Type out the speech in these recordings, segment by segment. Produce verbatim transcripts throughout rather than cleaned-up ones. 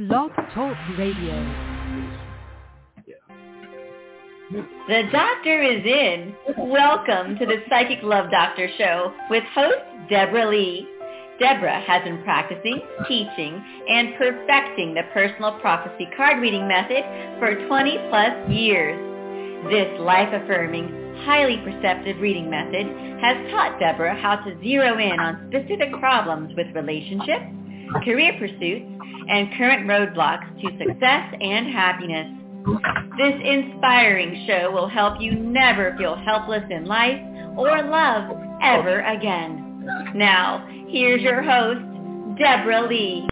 Blog Talk Radio. The doctor is in. Welcome to the Psychic Love Doctor Show with host Deborah Lee. Deborah has been practicing, teaching, and perfecting the personal prophecy card reading method for twenty plus years. This life-affirming, highly perceptive reading method has taught Deborah how to zero in on specific problems with relationships, career pursuits, and current roadblocks to success and happiness. This inspiring show will help you never feel helpless in life or love ever again. Now, here's your host, Deborah Lee.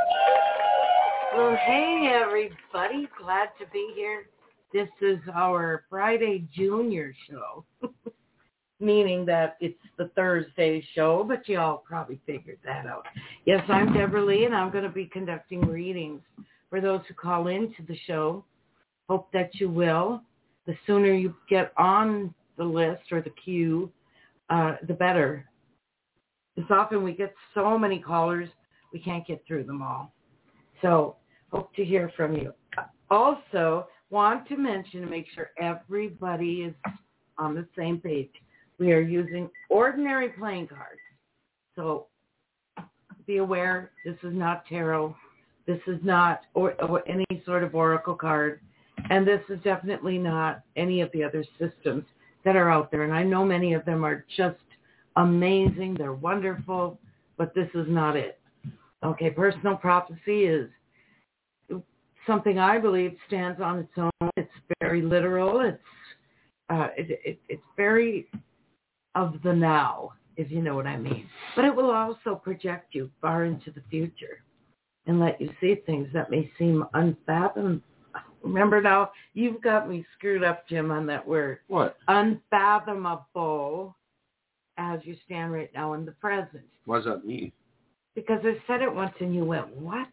Well, hey, everybody. Glad to be here. This is our Friday Junior show, meaning that it's the Thursday show, but you all probably figured that out. Yes, I'm Deborah Lee, and I'm going to be conducting readings for those who call into the show. Hope that you will. The sooner you get on the list or the queue, uh, the better. It's often we get so many callers, we can't get through them all. So hope to hear from you. Also, want to mention to make sure everybody is on the same page. We are using ordinary playing cards. So be aware, this is not tarot. This is not or, or any sort of oracle card. And this is definitely not any of the other systems that are out there. And I know many of them are just amazing. They're wonderful, but this is not it. Okay, personal prophecy is something I believe stands on its own. It's very literal. It's uh, it, it, it's very of the now, if you know what I mean. But it will also project you far into the future and let you see things that may seem unfathomable. Remember now, you've got me screwed up, Jim, on that word. What? Unfathomable as you stand right now in the present. What does that mean? Because I said it once and you went, what?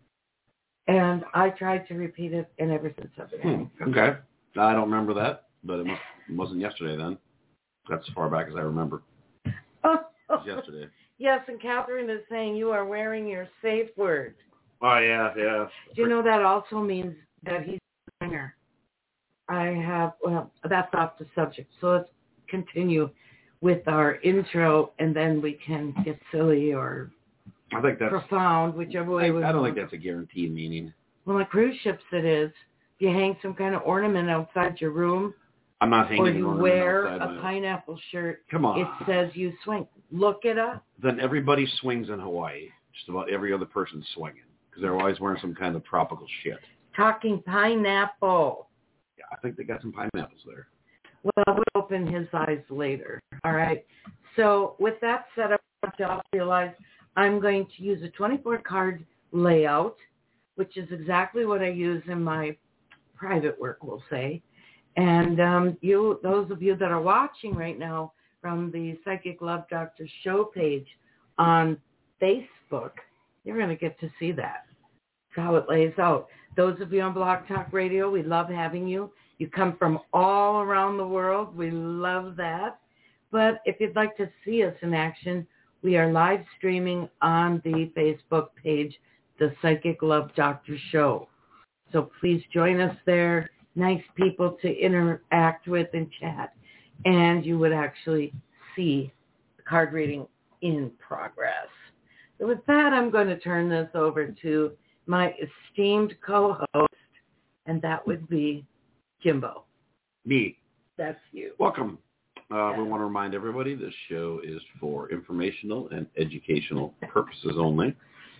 And I tried to repeat it, and ever since I've been hmm. Okay. I don't remember that, but it, must, it wasn't yesterday then. That's as far back as I remember. Oh, it was yesterday. Yes, and Catherine is saying you are wearing your safe word. Oh, yeah, yeah. Do you know that also means that he's a singer? I have, well, that's off the subject. So let's continue with our intro, and then we can get silly or I think that's profound, whichever way I, we I don't want. think that's a guaranteed meaning. Well, on cruise ships it is. If you hang some kind of ornament outside your room, I'm not hanging or an you ornament wear outside a my... pineapple shirt, Come on. it says you swing. Look it up. Then everybody swings in Hawaii. Just about every other person's swinging because they're always wearing some kind of tropical shit. Talking pineapple. Yeah, I think they got some pineapples there. Well, we'll open his eyes later. All right. So with that set up, y'all realize I'm going to use a twenty-four card layout, which is exactly what I use in my private work, we'll say. And um, you, those of you that are watching right now from the Psychic Love Doctor show page on Facebook, you're going to get to see that. That's how it lays out. Those of you on Blog Talk Radio, we love having you. You come from all around the world. We love that. But if you'd like to see us in action, we are live streaming on the Facebook page, The Psychic Love Doctor Show. So please join us there. Nice people to interact with and chat. And you would actually see the card reading in progress. So with that, I'm going to turn this over to my esteemed co-host, and that would be Jimbo. Me. That's you. Welcome. Uh, we want to remind everybody this show is for informational and educational purposes only.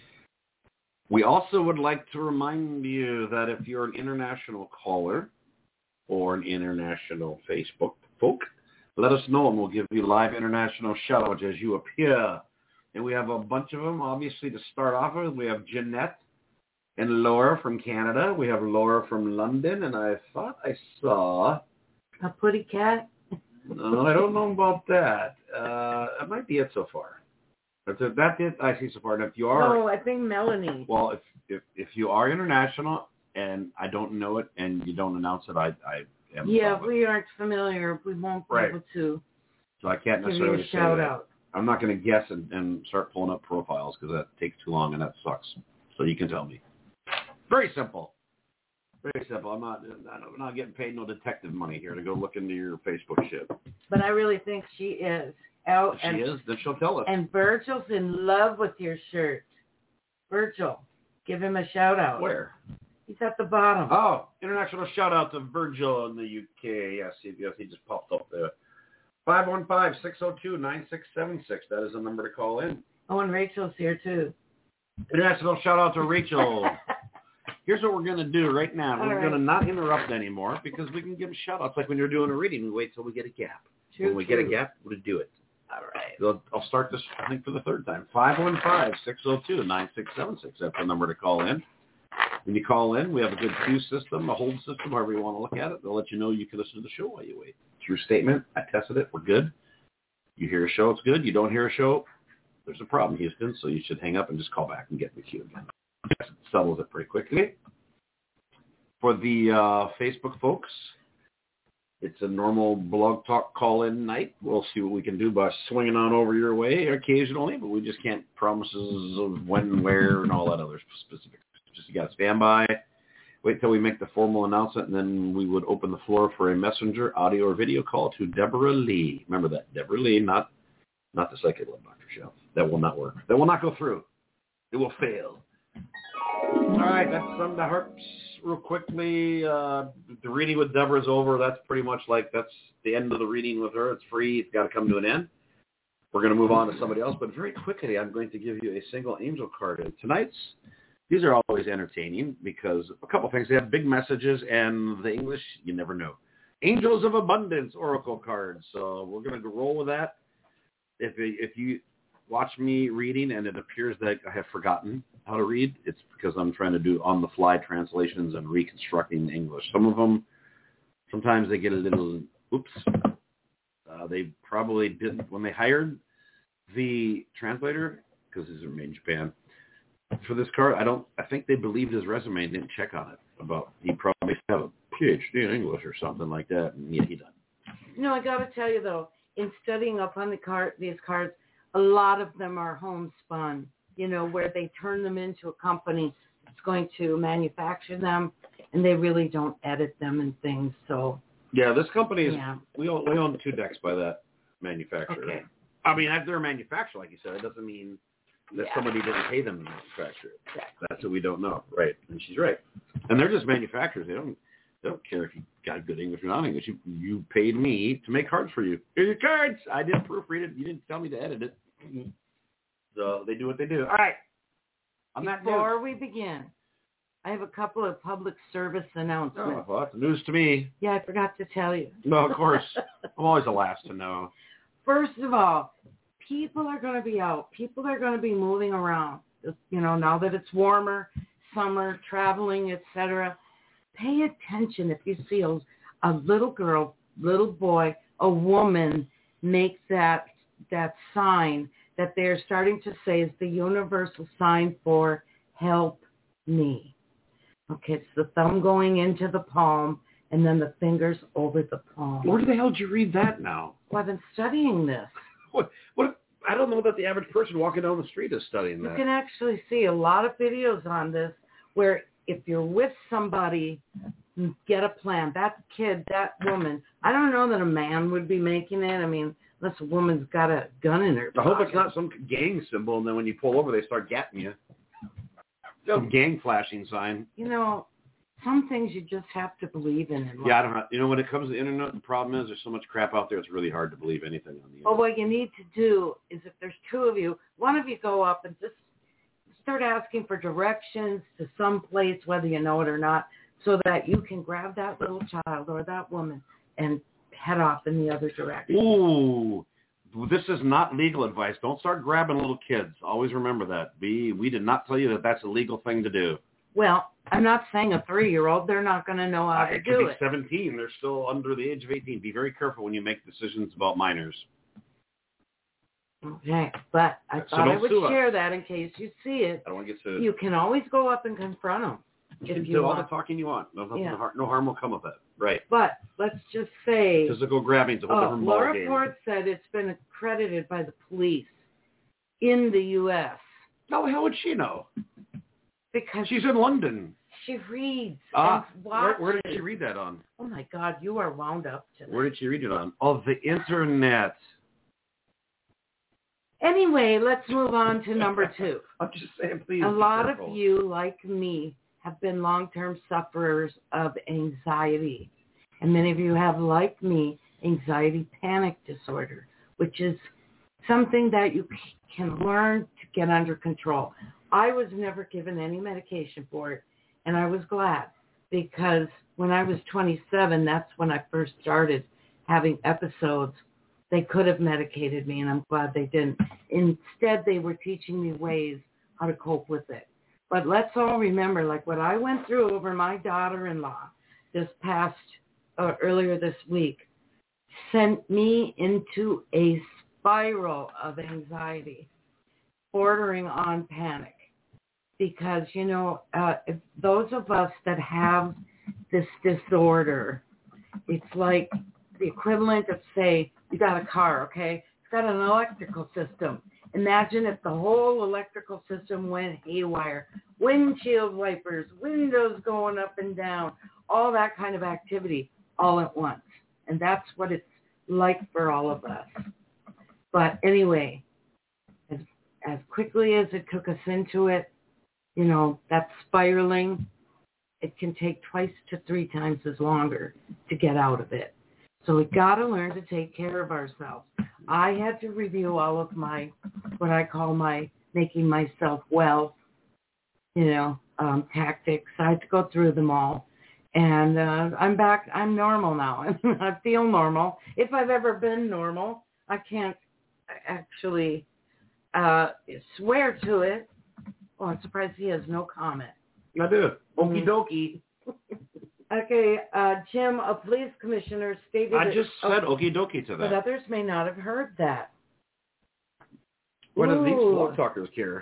We also would like to remind you that if you're an international caller or an international Facebook folk, let us know and we'll give you live international shout-outs as you appear. And we have a bunch of them, obviously, to start off with. We have Jeanette and Laura from Canada. We have Laura from London, and I thought I saw... A putty cat? No, I don't know about that. Uh, that might be it so far. But that's it I see so far. And if you are... No, I think Melanie. Well, if, if if you are international and I don't know it and you don't announce it, I, I am... Yeah, if we aren't familiar, we won't be right. able to So I can't give necessarily you a say shout that. out. I'm not going to guess and, and start pulling up profiles because that takes too long and that sucks. So you can tell me. Very simple. Very simple. I'm not, I'm not getting paid no detective money here to go look into your Facebook shit. But I really think she is. out. If she and, is, then she'll tell us. And Virgil's in love with your shirt. Virgil, give him a shout out. Where? He's at the bottom. Oh, international shout out to Virgil in the U K. Yes, he, yes, he just popped up there. five one five, six oh two, nine six seven six. That is the number to call in. Oh, and Rachel's here too. International shout out to Rachel. Here's what we're going to do right now. All we're right. going to not interrupt anymore because we can give shout outs. Like when you're doing a reading, we wait till we get a gap. True, when we true. get a gap, we'll do it. All right. So I'll start this, I think, for the third time. five one five, six oh two, nine six seven six. That's the number to call in. When you call in, we have a good queue system, a hold system, however you want to look at it. They'll let you know you can listen to the show while you wait. True statement. I tested it. We're good. You hear a show, it's good. You don't hear a show, there's a problem, Houston. So you should hang up and just call back and get in the queue again. It settles it pretty quickly. For the uh, Facebook folks, it's a normal blog talk call-in night. We'll see what we can do by swinging on over your way occasionally, but we just can't promises of when, where, and all that other specifics. Just you got to stand by, wait till we make the formal announcement, and then we would open the floor for a messenger, audio, or video call to Deborah Lee. Remember that, Deborah Lee, not not the Psychic Love Doctor show. That will not work. That will not go through. It will fail. All right, that's some of the harps real quickly. Uh, the reading with Deborah is over. That's pretty much like that's the end of the reading with her. It's free. It's got to come to an end. We're going to move on to somebody else, but very quickly, I'm going to give you a single angel card. And tonight's, these are always entertaining because a couple things. They have big messages, and the English, you never know. Angels of Abundance Oracle cards. So we're going to roll with that. If if you watch me reading and it appears that I have forgotten how to read, it's because I'm trying to do on-the-fly translations and reconstructing English. Some of them, sometimes they get a little, oops. Uh, they probably didn't, when they hired the translator, because he's from Japan, for this card, I don't, I think they believed his resume and didn't check on it about, he probably have a P H D in English or something like that, and yeah, he doesn't. No, I got to tell you, though, in studying up on the card, these cards, a lot of them are homespun, you know, where they turn them into a company that's going to manufacture them, and they really don't edit them and things. So yeah, this company is, yeah. we own, we own two decks by that manufacturer. Okay. I mean, if they're a manufacturer, like you said, it doesn't mean that Yeah. somebody didn't pay them to manufacture it. Exactly. That's what we don't know. Right. And she's right. And they're just manufacturers. They don't they don't care if you got good English or not English. You, you paid me to make cards for you. Here's your cards. I didn't proofread it. You didn't tell me to edit it. So they do what they do. All right. On that note, Before we begin, I have a couple of public service announcements. oh, well, that's news to me. Yeah, I forgot to tell you. No, of course. I'm always the last to know. First of all, people are going to be out. People are going to be moving around. You know, now that it's warmer, summer, traveling, et cetera. Pay attention if you see a, a little girl, little boy, a woman make that that sign that they're starting to say is the universal sign for help me. Okay, it's the thumb going into the palm and then the fingers over the palm. Where the hell did you read that now? Well, I've been studying this. What? What? I don't know that the average person walking down the street is studying You that. can actually see a lot of videos on this where if you're with somebody, get a plan. That kid, that woman, I don't know that a man would be making it. I mean, unless a woman's got a gun in her I hope pocket. it's not some gang symbol, and then when you pull over, they start gatting you. Some gang flashing sign. You know, some things you just have to believe in. in life. Yeah, I don't know. You know, when it comes to the internet, the problem is there's so much crap out there, it's really hard to believe anything on the internet. Well, what you need to do is if there's two of you, one of you go up and just start asking for directions to some place, whether you know it or not, so that you can grab that little child or that woman and head off in the other direction. Ooh, this is not legal advice. Don't start grabbing little kids. Always remember that. We, we did not tell you that that's a legal thing to do. Well, I'm not saying a three-year-old. They're not going to know how Uh, to it could do be it. seventeen. They're still under the age of eighteen. Be very careful when you make decisions about minors. Okay, but I So thought don't I would sue us. share that in case you see it. I don't want to get sued. You can always go up and confront them You can if do you all the want. talking you want. No, nothing, Yeah. no, har- no harm will come of that. Right. But let's just say, Physical grabbing is a whole uh, different ball Laura game. Ford said it's been accredited by the police in the U S How the hell would she know? because She's in London. She reads. Ah, and where, where did watches. she read that on? Oh, my God, you are wound up tonight. Where did she read it on? Oh, the internet. Anyway, let's move on to number two. I'm just saying, please. A be lot careful. of you, like me, have been long-term sufferers of anxiety. And many of you have, like me, anxiety panic disorder, which is something that you can learn to get under control. I was never given any medication for it, and I was glad, because when I was twenty-seven, that's when I first started having episodes. They could have medicated me, and I'm glad they didn't. Instead, they were teaching me ways how to cope with it. But let's all remember, like what I went through over my daughter-in-law this past, uh, earlier this week, sent me into a spiral of anxiety, bordering on panic. Because, you know, uh, if those of us that have this disorder, it's like the equivalent of, say, you got a car, okay? It's got an electrical system. Imagine if the whole electrical system went haywire. Windshield wipers, windows going up and down, all that kind of activity all at once. And that's what it's like for all of us. But anyway, as, as quickly as it took us into it, you know, that spiraling, it can take twice to three times as longer to get out of it. So we got to learn to take care of ourselves. I had to review all of my, what I call my making myself well, you know, um, tactics. I had to go through them all. And uh, I'm back. I'm normal now. I feel normal. If I've ever been normal, I can't actually uh, swear to it. Oh, I'm surprised he has no comment. I do. Okie dokie. Okay, uh, Jim, a police commissioner stated... I just that, said oh, okie dokie to that. But others may not have heard that. What do these Ooh. blog talkers care?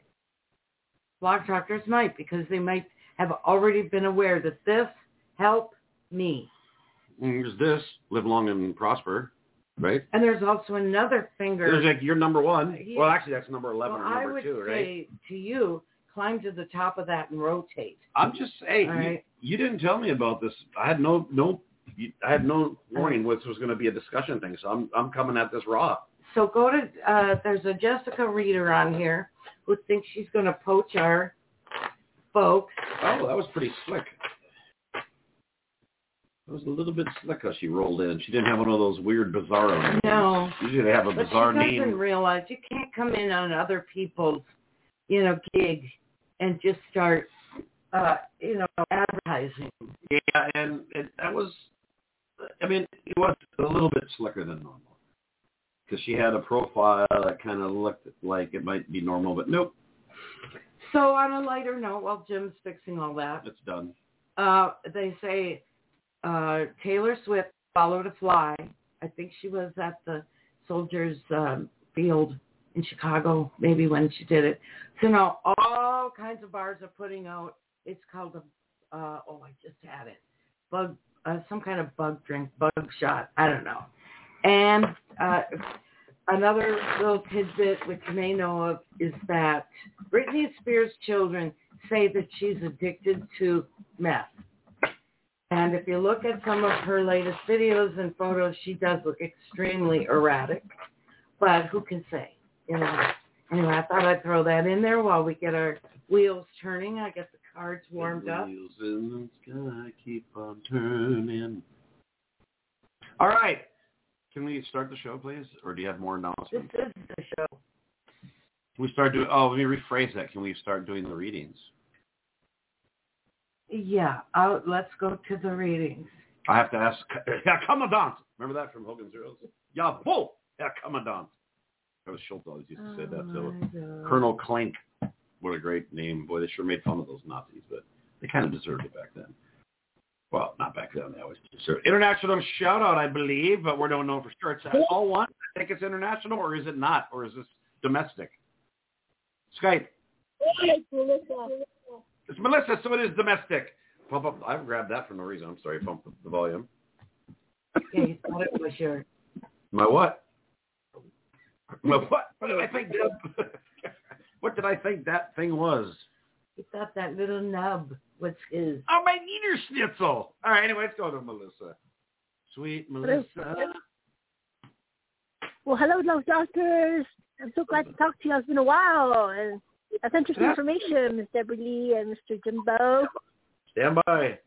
Blog talkers might, because they might have already been aware that this helped me. And there's this, live long and prosper, right? And there's also another finger. There's like, you're number one. Yeah. Well, actually, that's number eleven well, or number I would two, say right? to you, climb to the top of that and rotate. I'm just saying, All you, right. you didn't tell me about this. I had no no, I had no warning this was going to be a discussion thing. So I'm I'm coming at this raw. So go to uh, there's a Jessica Reader on here who thinks she's going to poach our folks. Oh, that was pretty slick. It was a little bit slick how she rolled in. She didn't have one of those weird bizarro names. No. Usually they have a But bizarre she doesn't name. realize you can't come in on other people's, you know, gig and just start, uh, you know, advertising. Yeah, and it, that was, I mean, it was a little bit slicker than normal. Because she had a profile that kind of looked like it might be normal, but nope. So on a lighter note, while Jim's fixing all that, It's done. uh, they say uh, Taylor Swift followed a fly. I think she was at the Soldiers um, Field in Chicago, maybe when she did it. So now all kinds of bars are putting out, it's called a, uh, oh, I just had it, bug, uh, some kind of bug drink, bug shot, I don't know. And uh, another little tidbit, which you may know of, is that Britney Spears' children say that she's addicted to meth. And if you look at some of her latest videos and photos, she does look extremely erratic. But who can say? You know. Anyway, I thought I'd throw that in there while we get our wheels turning. I get the cards warmed the up. Wheels in the sky keep on turning. All right. Can we start the show, please? Or do you have more This announcements? is the show. Can we start doing, oh, let me rephrase that. Can we start doing the readings? Yeah, I'll, let's go to the readings. I have to ask, Herr Commandant. Remember that from Hogan's Heroes? Jawohl, Herr Commandant. That was Schultz always used to say that. So Oh, Colonel Clank, what a great name. Boy, they sure made fun of those Nazis, but they kind of deserved it back then. Well, not back then. They always deserved it. International shout out, I believe, but we don't know for sure. It's all one. I think it's international, or is it not? Or is this domestic? Skype. It's Melissa. It's Melissa, so it is domestic. Pump up. I've grabbed that for no reason. I'm sorry. Pump up the volume. yeah, you thought it was your... My what? My what? What did I think that? What did I think that thing was? You thought that little nub What's his? Oh, my Neener Schnitzel. All right, anyway, let's go to Melissa. Sweet Melissa. Well, hello, Love Doctors. I'm so glad to talk to you. It's been a while. And that's interesting information, Miss Deborah Lee and Mister Jimbo. Stand by.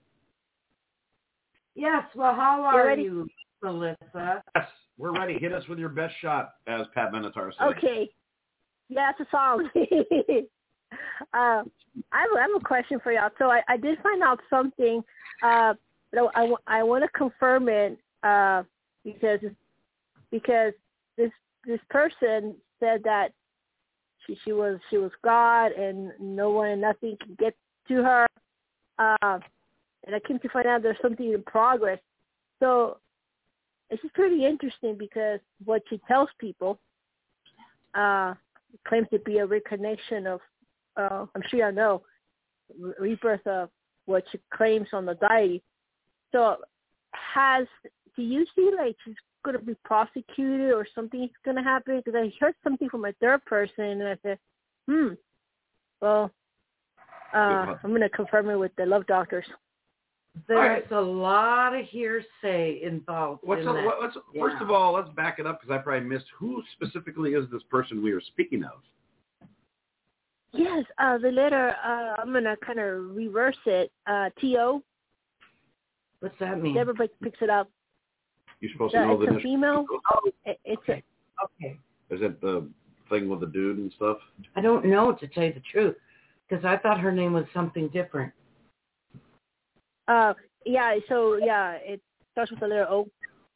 Yes, well, how You're are ready? you, Melissa? Yes, we're ready. Hit us with your best shot, as Pat Benatar said. Okay. Yeah, it's a song. uh, I, have, I have a question for y'all. So I, I did find out something, uh, but I, I, I want to confirm it uh, because because this this person said that she she was she was God and no one and nothing can get to her. Uh, and I came to find out there's something in progress. So it's just pretty interesting because what she tells people uh, claims to be a reconnection of, uh, I'm sure y'all know, re- rebirth of what she claims on the diary. So has, do you see like she's going to be prosecuted or something's going to happen? Because I heard something from a third person and I said, hmm, well, uh, I'm going to confirm it with the Love Doctors. There's right. a lot of hearsay involved What's in a, that. What's, yeah. First of all, let's back it up because I probably missed who specifically is this person we are speaking of. Yes, uh, the letter, uh, I'm going to kind of reverse it, uh, T O. What's that mean? Deborah picks it up. You're supposed the, to know it's the a female. Oh, it, it's okay. a, okay. Is it the thing with the dude and stuff? I don't know, to tell you the truth, because I thought her name was something different. Uh, yeah, so, yeah, it starts with the letter O.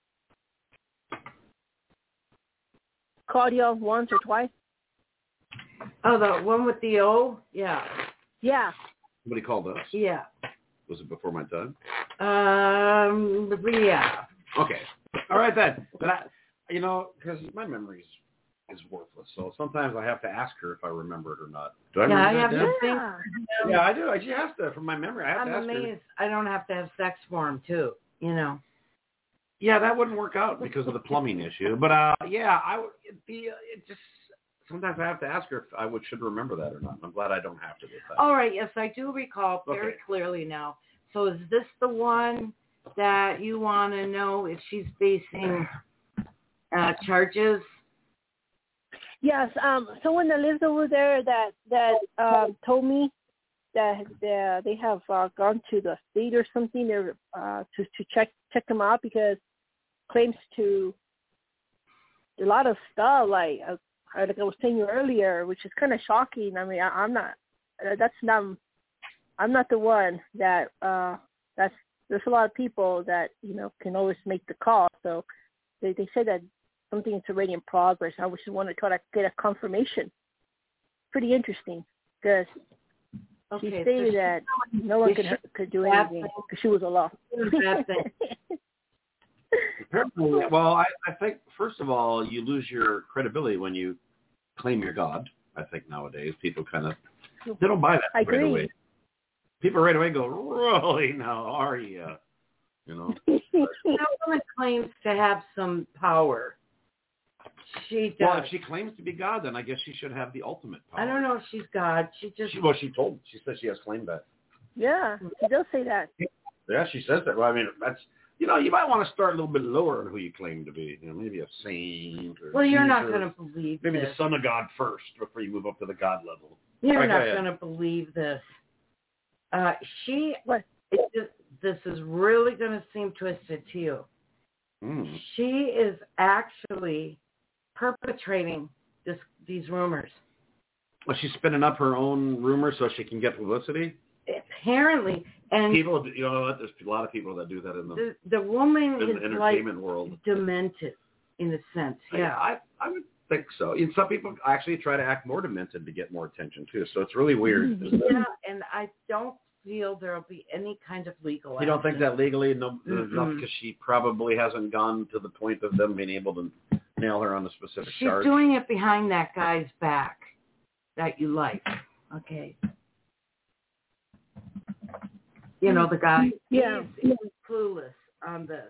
Claudia once or twice. Oh, the one with the O? Yeah. Yeah. Somebody called us? Yeah. Was it before my time? Um, yeah. Okay. All right, then. But, I, you know, because my memory is, is worthless, so sometimes I have to ask her if I remember it or not. Do I yeah, remember I that, have Deb? to think. Yeah. Yeah, I do. I just have to, from my memory. I have I'm to ask amazed her. I don't have to have sex for him, too, you know. Yeah, that wouldn't work out because of the plumbing issue. But, uh, yeah, I would be, it just, sometimes I have to ask her if I would should remember that or not. I'm glad I don't have to this time. All right, yes, I do recall very Okay. clearly now. So is this the one that you want to know if she's facing uh, charges? Yes, um, someone that lives over there that, that um, told me that they, they have uh, gone to the state or something there, uh, to, to check check them out because claims to a lot of stuff, like, uh, like I was saying you earlier, which is kind of shocking. I mean, I, I'm not, uh, that's not, I'm not the one that, uh, that's, there's a lot of people that, you know, can always make the call. So they, they said that something is already in progress. I just want to try to get a confirmation. Pretty interesting because Okay, she stated so that no one could, could do anything because she was a law. Apparently, well, I, I think, first of all, you lose your credibility when you claim you're God. I think nowadays people kind of, they don't buy that I right agree. away. People right away go, really, now are you? You know? That woman claims to have some power. She does. Well, if she claims to be God, then I guess she should have the ultimate power. I don't know if she's God. She just... She, well, she told, she said she has claimed that. Yeah, she does say that. Yeah, she says that. Well, I mean, that's, you know, you might want to start a little bit lower on who you claim to be. You know, maybe a saint or Well, you're Jesus. not going to believe Maybe this. the Son of God first before you move up to the God level. You're right, not go going to believe this. Uh, she, What? it just, this is really going to seem twisted to you. Mm. She is actually perpetrating this, these rumors. Well, she's spinning up her own rumors so she can get publicity? Apparently. And people, you know what? There's a lot of people that do that in the, the, the woman in is the entertainment like world. demented in a sense. Yeah. I, I, I would think so. And some people actually try to act more demented to get more attention, too. So it's really weird. Yeah, and I don't feel there will be any kind of legal You don't think action. that legally? No, Mm-mm. not because she probably hasn't gone to the point of them being able to nail her on a specific She's charge. doing it behind that guy's back that you like. Okay. You know, the guy, Yeah. he's, he's clueless on this.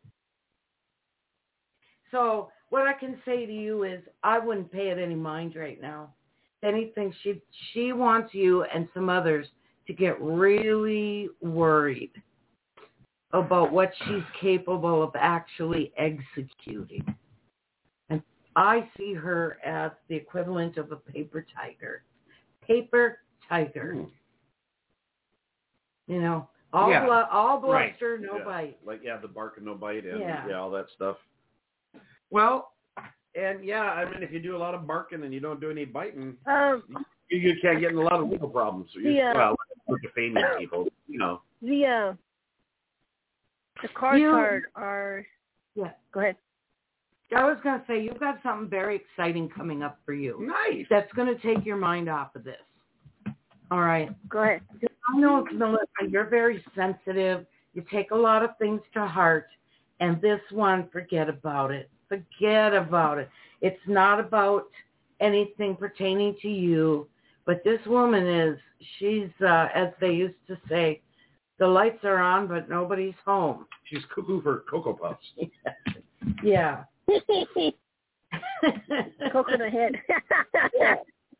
So what I can say to you is I wouldn't pay it any mind right now. If anything, she she wants you and some others to get really worried about what she's capable of actually executing. And I see her as the equivalent of a paper tiger. Paper tiger. Mm. You know, all yeah. blu- all bluster, right. no yeah. bite. Like, yeah, the bark and no bite and Yeah. yeah, all that stuff. Well, and yeah, I mean, if you do a lot of barking and you don't do any biting, Um, you, you can't get in a lot of legal problems. So you, Yeah. Well, for defaming people, you know. the uh, the cards You- are are. Yeah. Go ahead. I was going to say, you've got something very exciting coming up for you. Nice. That's going to take your mind off of this. All right. Go ahead. I know, Melissa, you're very sensitive. You take a lot of things to heart. And this one, forget about it. Forget about it. It's not about anything pertaining to you. But this woman is, she's, uh, as they used to say, the lights are on, but nobody's home. She's cuckoo for Cocoa Puffs. Yeah. Coconut head. Yeah.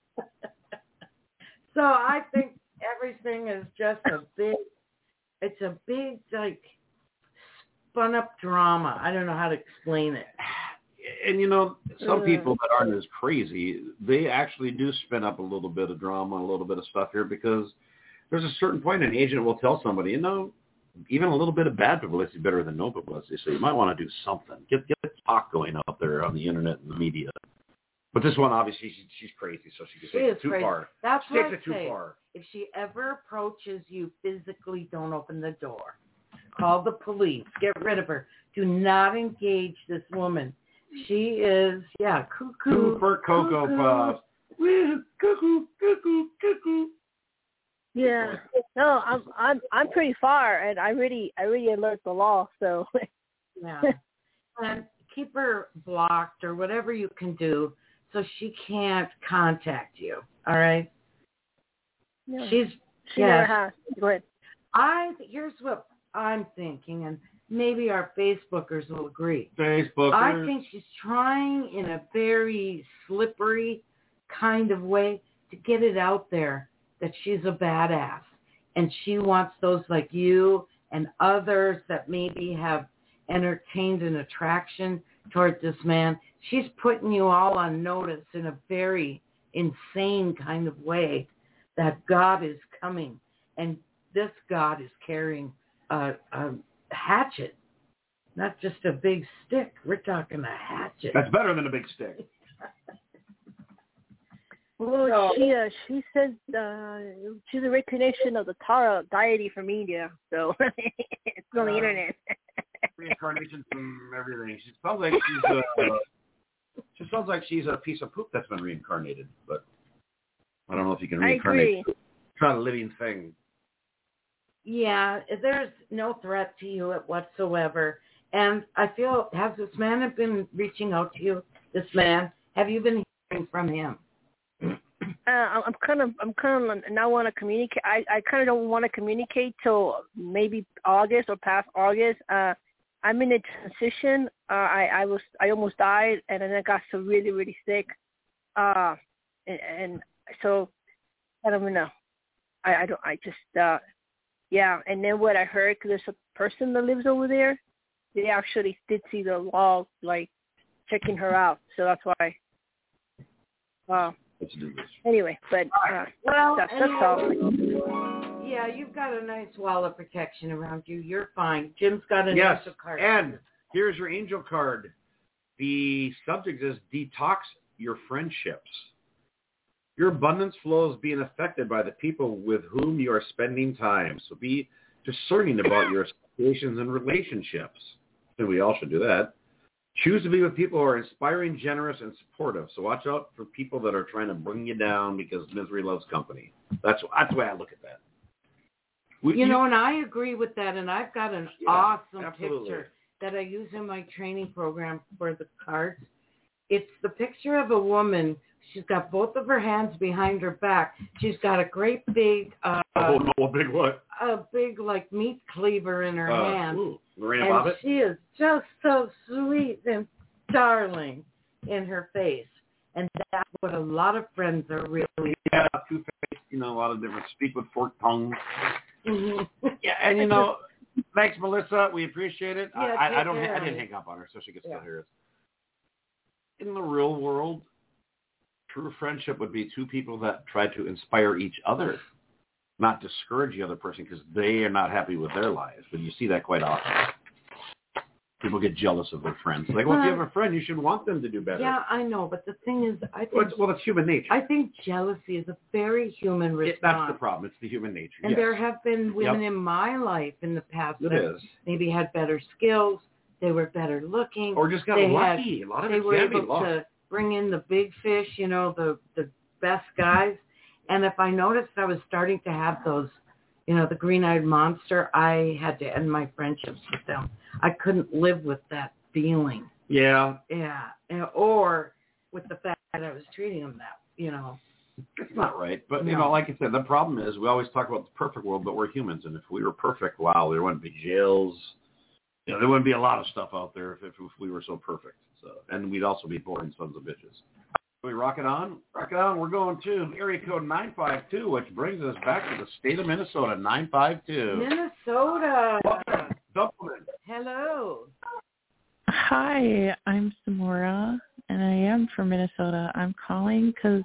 So I think everything is just a big, it's a big, like, spun up drama. I don't know how to explain it. And, you know, some Mm. people that aren't as crazy, they actually do spin up a little bit of drama, a little bit of stuff here, because there's a certain point an agent will tell somebody, you know, even a little bit of bad publicity is better than no publicity, so you might want to do something. Get get talk going out there on the internet and the media. But this one, obviously, she, she's crazy, so she She takes is it too crazy. far. That's She what takes I it too say. far. If she ever approaches you physically, don't open the door. Call the police. Get rid of her. Do not engage this woman. She is, yeah, cuckoo. Cuckoo for Cocoa cuckoo. Puffs. Woo, cuckoo, cuckoo, cuckoo. Yeah. No, I'm I'm I'm pretty far, and I really I really alert the law. So. Yeah. And keep her blocked or whatever you can do so she can't contact you. All right? Yeah. She's, She yeah. never has. Go ahead. I, here's what I'm thinking, and maybe our Facebookers will agree. Facebook. I think she's trying in a very slippery kind of way to get it out there that she's a badass. And she wants those like you and others that maybe have entertained an attraction toward this man. She's putting you all on notice in a very insane kind of way that God is coming. And this God is carrying a, a hatchet, not just a big stick. We're talking a hatchet. That's better than a big stick. Well, So- she uh, she says uh, she's a reincarnation of the Tara deity from India, so it's on the Uh, internet. Reincarnation from everything. She sounds like she's uh, she sounds like she's a piece of poop that's been reincarnated, but I don't know if you can I reincarnate. agree. It's not a living thing. Yeah, there's no threat to you whatsoever. And I feel, has this man been reaching out to you, this man? Have you been hearing from him? Uh, I'm kind of, I'm kind of not want to communicate. I, I kind of don't want to communicate till maybe August or past August. Uh, I'm in a transition. Uh, I, I was, I almost died, and then I got so really, really sick. Uh, and, and so I don't know. I, I don't. I just, uh, yeah. And then what I heard, because there's a person that lives over there. They actually did see the law, like checking her out. So that's why. Wow. Let's do this. Anyway, but uh, Well, that's, that's all. anyway, yeah, you've got a nice wall of protection around you. You're fine. Jim's got an Yes, angel card. and here's your angel card. The subject is detox your friendships. Your abundance flow is being affected by the people with whom you are spending time. So be discerning about your associations and relationships. And we all should do that. Choose to be with people who are inspiring, generous, and supportive. So watch out for people that are trying to bring you down because misery loves company. That's that's the way I look at that. We, You know, and I agree with that. And I've got an Yeah, awesome absolutely. picture that I use in my training program for the cards. It's the picture of a woman. She's got both of her hands behind her back. She's got a great big, uh, oh, no, a big what? a big like meat cleaver in her Uh, hand. ooh, Lorena And Bobbitt? she is just so sweet and darling in her face. And that's what a lot of friends are really. Yeah, two-faced. you know, a lot of different speak with forked tongues. Mm-hmm. Yeah, and you know, thanks, Melissa. We appreciate it. Yeah, I, I don't. care, I didn't honey. hang up on her, so she could Yeah. still hear us. In the real world, true friendship would be two people that try to inspire each other, not discourage the other person because they are not happy with their lives. But you see that quite often. People get jealous of their friends. Like, well, if you have a friend, you should want them to do better. Yeah, I know, but the thing is, I think Well, it's, well that's human nature. I think jealousy is a very human response. It, that's the problem. It's the human nature. And yes. there have been women Yep. in my life in the past It that is. maybe had better skills, they were better looking, Or just got they lucky. Had, a lot of they it were can be able luck. to bring in the big fish, you know, the the best guys. And if I noticed I was starting to have those, you know, the green-eyed monster, I had to end my friendships with them. I couldn't live with that feeling. Yeah. Yeah. And, or with the fact that I was treating them that, you know. It's not right. But, you No. know, like I said, the problem is we always talk about the perfect world, but we're humans. And if we were perfect, wow, there wouldn't be jails. You know, there wouldn't be a lot of stuff out there if, if, if we were so perfect. So, and we'd also be boring sons of bitches. We rock it on? Rock it on. We're going to area code nine five two, which brings us back to the state of Minnesota, nine five two. Minnesota. Welcome, Dublin. Hello. Hi, I'm Samora, and I am from Minnesota. I'm calling because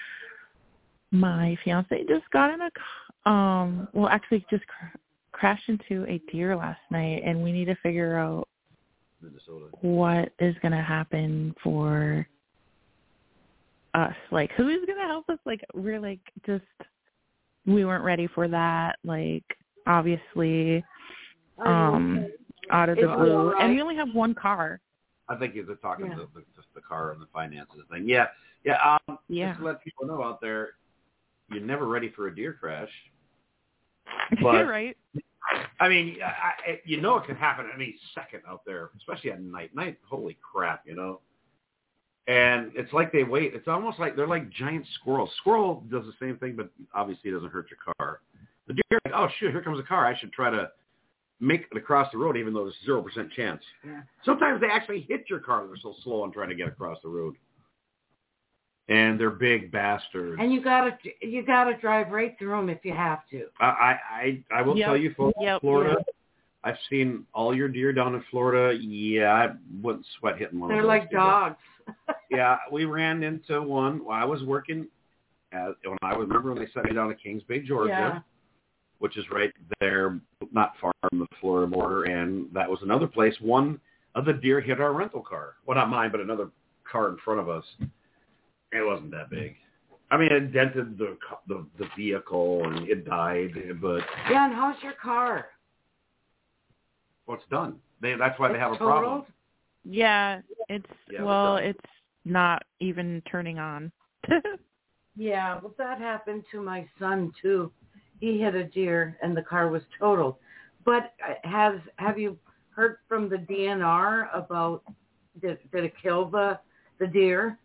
my fiance just got in a, c- um, well, actually just cr- crashed into a deer last night, and we need to figure out Minnesota. what is going to happen for us. Like, who is going to help us? Like, we're like just, we weren't ready for that. Like, obviously, um, out of the Is blue, all right? and we only have one car. I think you're talking Yeah. the, the, just the car and the finances thing. Yeah, yeah. Um, Yeah. Just to let people know out there, you're never ready for a deer crash. But, right? I mean, I, I, you know it can happen any second out there, especially at night. Night, holy crap, you know. And it's like they wait. It's almost like they're like giant squirrels. Squirrel does the same thing, but obviously it doesn't hurt your car. The deer, like, oh, shoot, here comes a car. I should try to make it across the road, even though there's zero percent chance. Yeah. Sometimes they actually hit your car. They're so slow on trying to get across the road. And they're big bastards. And you gotta you gotta drive right through them if you have to. I I, I will Yep. tell you, folks, Yep. Florida, Yep. I've seen all your deer down in Florida. Yeah, I wouldn't sweat hitting one They're of those. like people. dogs. Yeah, we ran into one while I was working. At, when I remember when they sent me down to Kings Bay, Georgia, Yeah. which is right there, not far from the Florida border, and that was another place. One of the deer hit our rental car. Well, not mine, but another car in front of us. It wasn't that big. I mean, it dented the the, the vehicle, and it died, but Yeah, and how's your car? well, it's done. They, that's why they It's have a totaled? problem. Yeah, it's Yeah, well, we're done. it's not even turning on. Yeah, well, that happened to my son too. He hit a deer, and the car was totaled. But uh, has have you heard from the D N R about did, did it kill the the deer?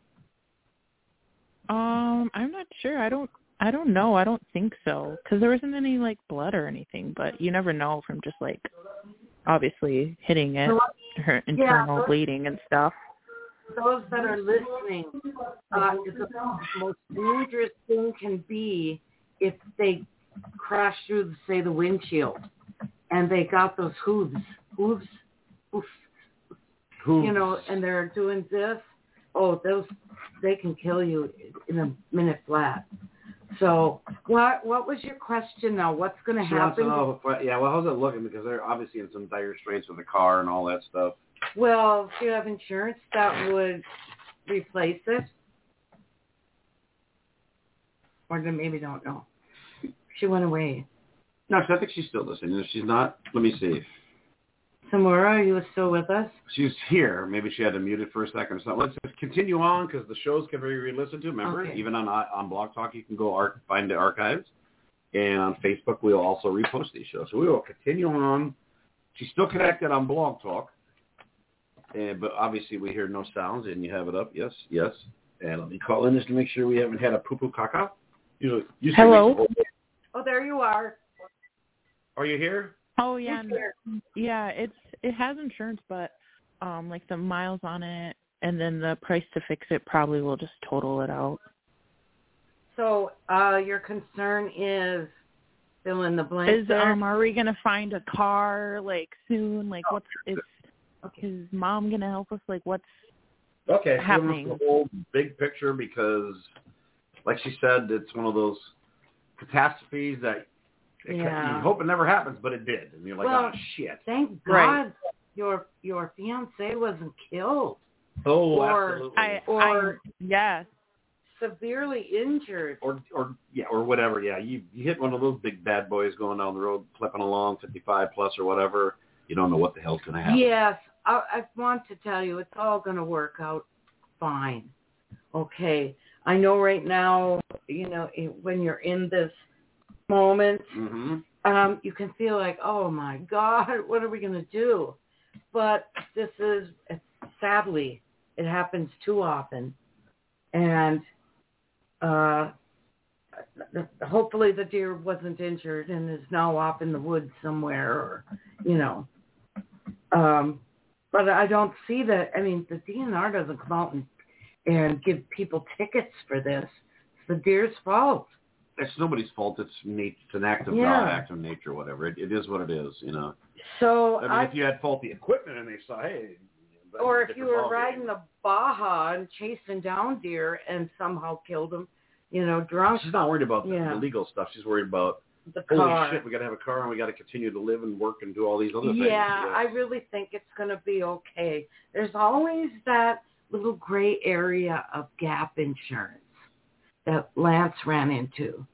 um, I'm not sure. I don't. I don't know. I don't think so because there wasn't any like blood or anything. But you never know from just like obviously hitting it, her internal those- bleeding and stuff. Those that are listening, uh, the most dangerous thing can be if they crash through, say, the windshield, and they got those hooves, hooves, oof, Who? you know, and they're doing this. Oh, those they can kill you in a minute flat. So, what what was your question now? What's going to She wants to happen? know, if- yeah, well, how's it looking? Because they're obviously in some dire straits with the car and all that stuff. Well, if you have insurance, that would replace it. Or then maybe don't know. She went away. No, I think she's still listening. If she's not, let me see. Samora, are you still with us? She's here. Maybe she had to mute it for a second or something. Let's just continue on because the shows can be re-listened to. Remember, Okay. even on on Blog Talk, you can go ar- find the archives. And on Facebook, we'll also repost these shows. So we will continue on. She's still connected on Blog Talk. And, but obviously we hear no sounds, and you have it up. Yes, yes. And let me call in just to make sure we haven't had a poo-poo caca. You, you Hello? Oh, there you are. Are you here? Oh yeah, You're n- yeah. It's it has insurance, but um, like the miles on it, and then the price to fix it probably will just total it out. So uh, your concern is fill in the blank. Is there? um are we gonna find a car like soon? Like what's is Okay. is mom gonna help us? Like what's Okay, so happening? the whole big picture, because, like she said, it's one of those catastrophes that it, Yeah. you hope it never happens, but it did, and you're like, Well, oh shit. Thank God Right. your your fiance wasn't killed Oh, or- absolutely. I Or- I yes. severely injured. or or yeah, or whatever. Yeah, you you hit one of those big bad boys going down the road, clipping along, fifty-five plus or whatever. You don't know what the hell's going to happen. Yes, I, I want to tell you, it's all going to work out fine. Okay, I know right now, you know, it, when you're in this moment, Mm-hmm. um, you can feel like, oh my God, what are we going to do? But this is, sadly, it happens too often. And uh, hopefully the deer wasn't injured and is now off in the woods somewhere, or, you know. Um, but I don't see that. I mean, the D N R doesn't come out and, and give people tickets for this. It's the deer's fault. It's nobody's fault. It's nat- it's an act of Yeah. God, act of nature, whatever. It, it is what it is, you know. So I mean, I, if you had faulty equipment and they saw, hey, that's or a if you different were ballgame. riding the Baja and chasing down deer and somehow killed them, you know, drunk, She's not worried about the, Yeah. the legal stuff. She's worried about, the holy car. shit, we got to have a car and we got to continue to live and work and do all these other things. Yeah, I really think it's going to be okay. There's always that little gray area of gap insurance that Lance ran into.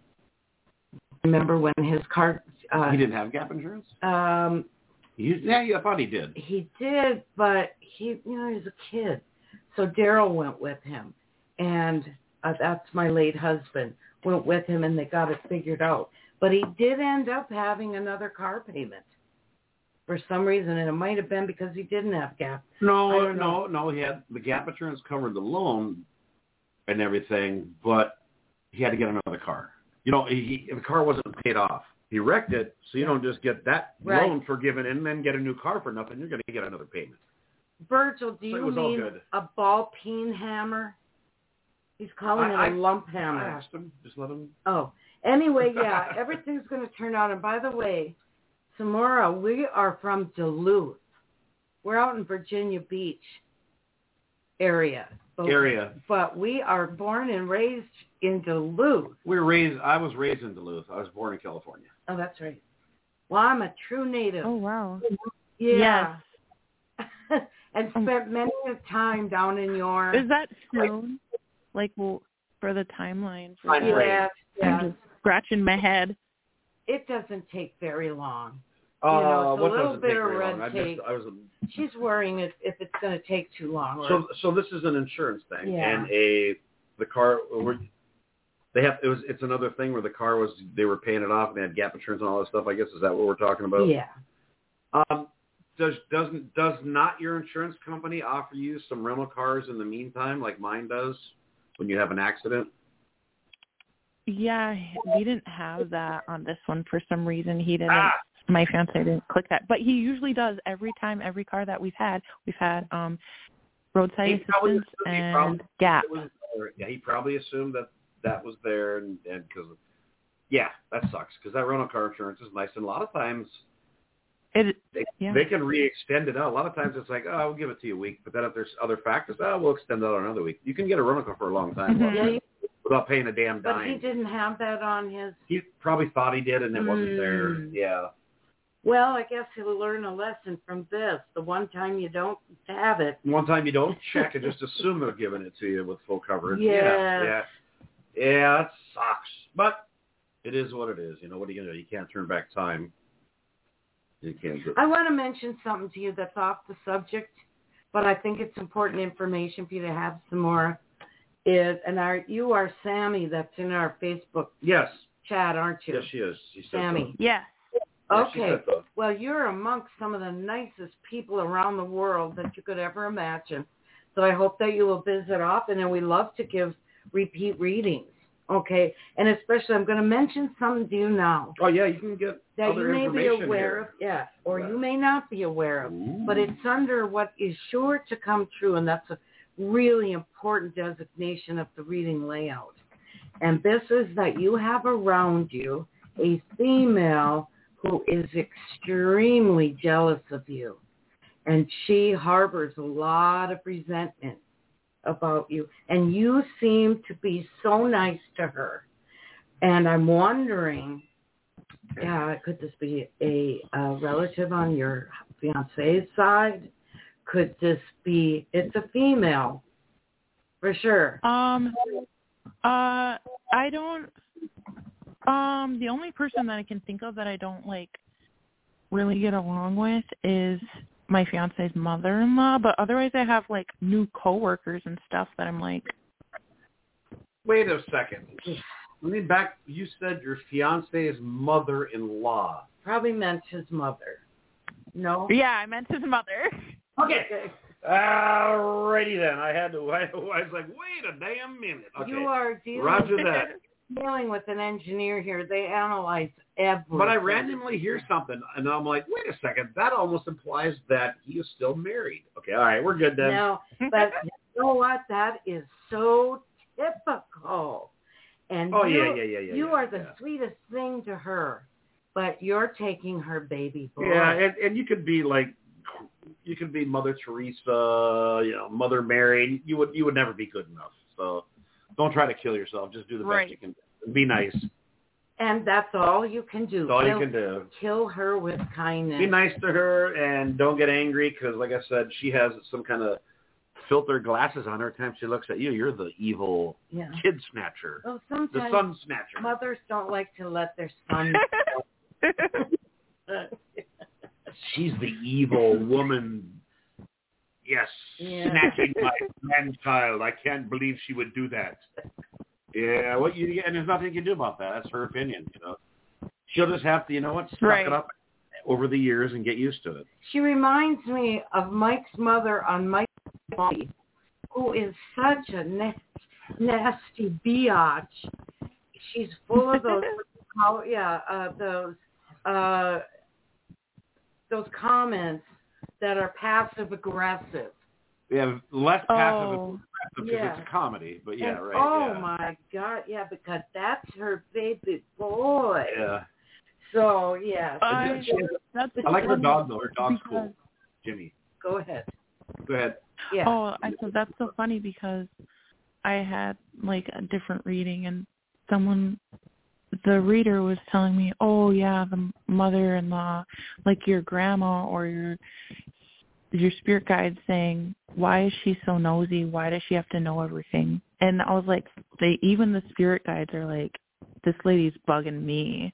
Remember when his car... Uh, He didn't have gap insurance? Um, He, yeah, yeah, I thought he did. he did, but he, you know, he was a kid. So Daryl went with him, and uh, that's my late husband, went with him, and they got it figured out. But he did end up having another car payment for some reason, and it might have been because he didn't have gap. I No, don't no, no. He had the gap insurance covered the loan and everything, but he had to get another car. You know, he, he, the car wasn't paid off. He wrecked it, so you don't just get that Right. loan forgiven and then get a new car for nothing. You're going to get another payment. Virgil, do So it you was all mean good. a ball peen hammer? He's calling I- it a I- lump I hammer. asked him, just let him. Oh, anyway, yeah, everything's going to turn out. And by the way, Samora, we are from Duluth. We're out in Virginia Beach area. But, Area. But we are born and raised in Duluth. We were raised. I was raised in Duluth. I was born in California. Oh, that's right. Well, I'm a true native. Oh wow. Yeah. And spent many a time down in your... Is that soon? Like well for the timeline for Time that? frame. Yes, I'm yes. just scratching my head. It doesn't take very long. Uh, You know, it's a what little doesn't bit take of very red long? I tape. missed, I was. She's worrying if, if it's going to take too long. Or, So, so this is an insurance thing, Yeah. and a the car. We're, they have it was. It's another thing where the car was. They were paying it off and they had gap insurance and all that stuff. I guess is that what we're talking about? yeah. Um, does doesn't does not your insurance company offer you some rental cars in the meantime, like mine does, when you have an accident? Yeah, we didn't have that on this one for some reason. He didn't. Ah! My fiance didn't click that, but he usually does every time. Every car that we've had, we've had um roadside He probably assistance assumed- he and probably- gap. It was, yeah, he probably assumed that that was there, and because yeah, that sucks because that rental car insurance is nice, and a lot of times It they, yeah. they can re-extend it out. A lot of times it's like, oh, we'll give it to you a week, but then if there's other factors, oh, we'll extend it out another week. You can get a rental car for a long time Mhm. without, Yeah, without paying a damn but dime. he didn't have that on his... He probably thought he did, and it wasn't there. Mm. Yeah. Well, I guess he'll learn a lesson from this. The one time you don't have it. One time you don't check and just assume they're giving it to you with full coverage. Yes. Yeah, yeah, yeah. It sucks, but it is what it is. You know, what are you gonna do? You can't turn back time. You can't do. I want to mention something to you that's off the subject, but I think it's important information for you to have some more. Is and our you are Sammy that's in our Facebook Yes, chat, aren't you? yes, she is. She said Sammy. so. Yes. Yeah, she Okay. said so. Well, you're amongst some of the nicest people around the world that you could ever imagine. So I hope that you will visit often, and we love to give repeat readings. Okay, and especially I'm going to mention something to you now Oh yeah, you can get that other you may be information aware here. of, yeah, or Right. you may not be aware of, Ooh. but it's under what is sure to come true, and that's a really important designation of the reading layout. And this is that you have around you a female who is extremely jealous of you. And she harbors a lot of resentment about you. And you seem to be so nice to her. And I'm wondering, uh, could this be a, a relative on your fiance's side? Could this be, it's a female, for sure. Um, uh, I don't, um, the only person that I can think of that I don't, like, really get along with is my fiance's mother-in-law, but otherwise I have, like, new coworkers and stuff that I'm like. Wait a second. Let me back. You said your fiance's mother-in-law. Probably meant his mother. No? Yeah, I meant his mother. Okay. Alrighty then. I had to. I, I was like, wait a damn minute. Okay. You are dealing, Roger that. dealing with an engineer here. They analyze everything. But I randomly hear something, and I'm like, wait a second. That almost implies that he is still married. Okay, all right, we're good then. No, but you know what? That is so typical. And oh, you, yeah, yeah, yeah, yeah. You yeah, are the yeah. sweetest thing to her, but you're taking her baby boy. Yeah, and, and you could be like, you could be Mother Teresa, you know, Mother Mary. You would you would never be good enough. So don't try to kill yourself. Just do the right. best you can. Be nice. And that's all you can do. That's all kill, you can do. Kill her with kindness. Be nice to her and don't get angry because, like I said, she has some kind of filter glasses on her. Every time she looks at you, you're the evil yeah. kid snatcher. Well, sometimes the son snatcher. Mothers don't like to let their son She's the evil woman. Yes, yeah. snatching my grandchild. I can't believe she would do that. Yeah, what you and there's nothing you can do about that. That's her opinion. You know, she'll just have to, you know what, suck right. it up over the years and get used to it. She reminds me of Mike's mother on Mike's Body, who is such a na- nasty biatch. She's full of those, how, yeah, uh, those, uh, those comments that are passive aggressive. Yeah, less passive oh, aggressive yeah. because it's a comedy, but yeah, and, right. Oh yeah. my God, yeah, because that's her baby boy. Yeah. So yeah. I, that's I like her funny dog though. Her dog's because, cool. Jimmy. Go ahead. Go ahead. Yeah. Oh, I said that's so funny because I had like a different reading and someone, the reader was telling me, oh yeah, the mother-in-law, like your grandma or your your spirit guide saying, why is she so nosy? Why does she have to know everything? And I was like, they even the spirit guides are like, this lady's bugging me.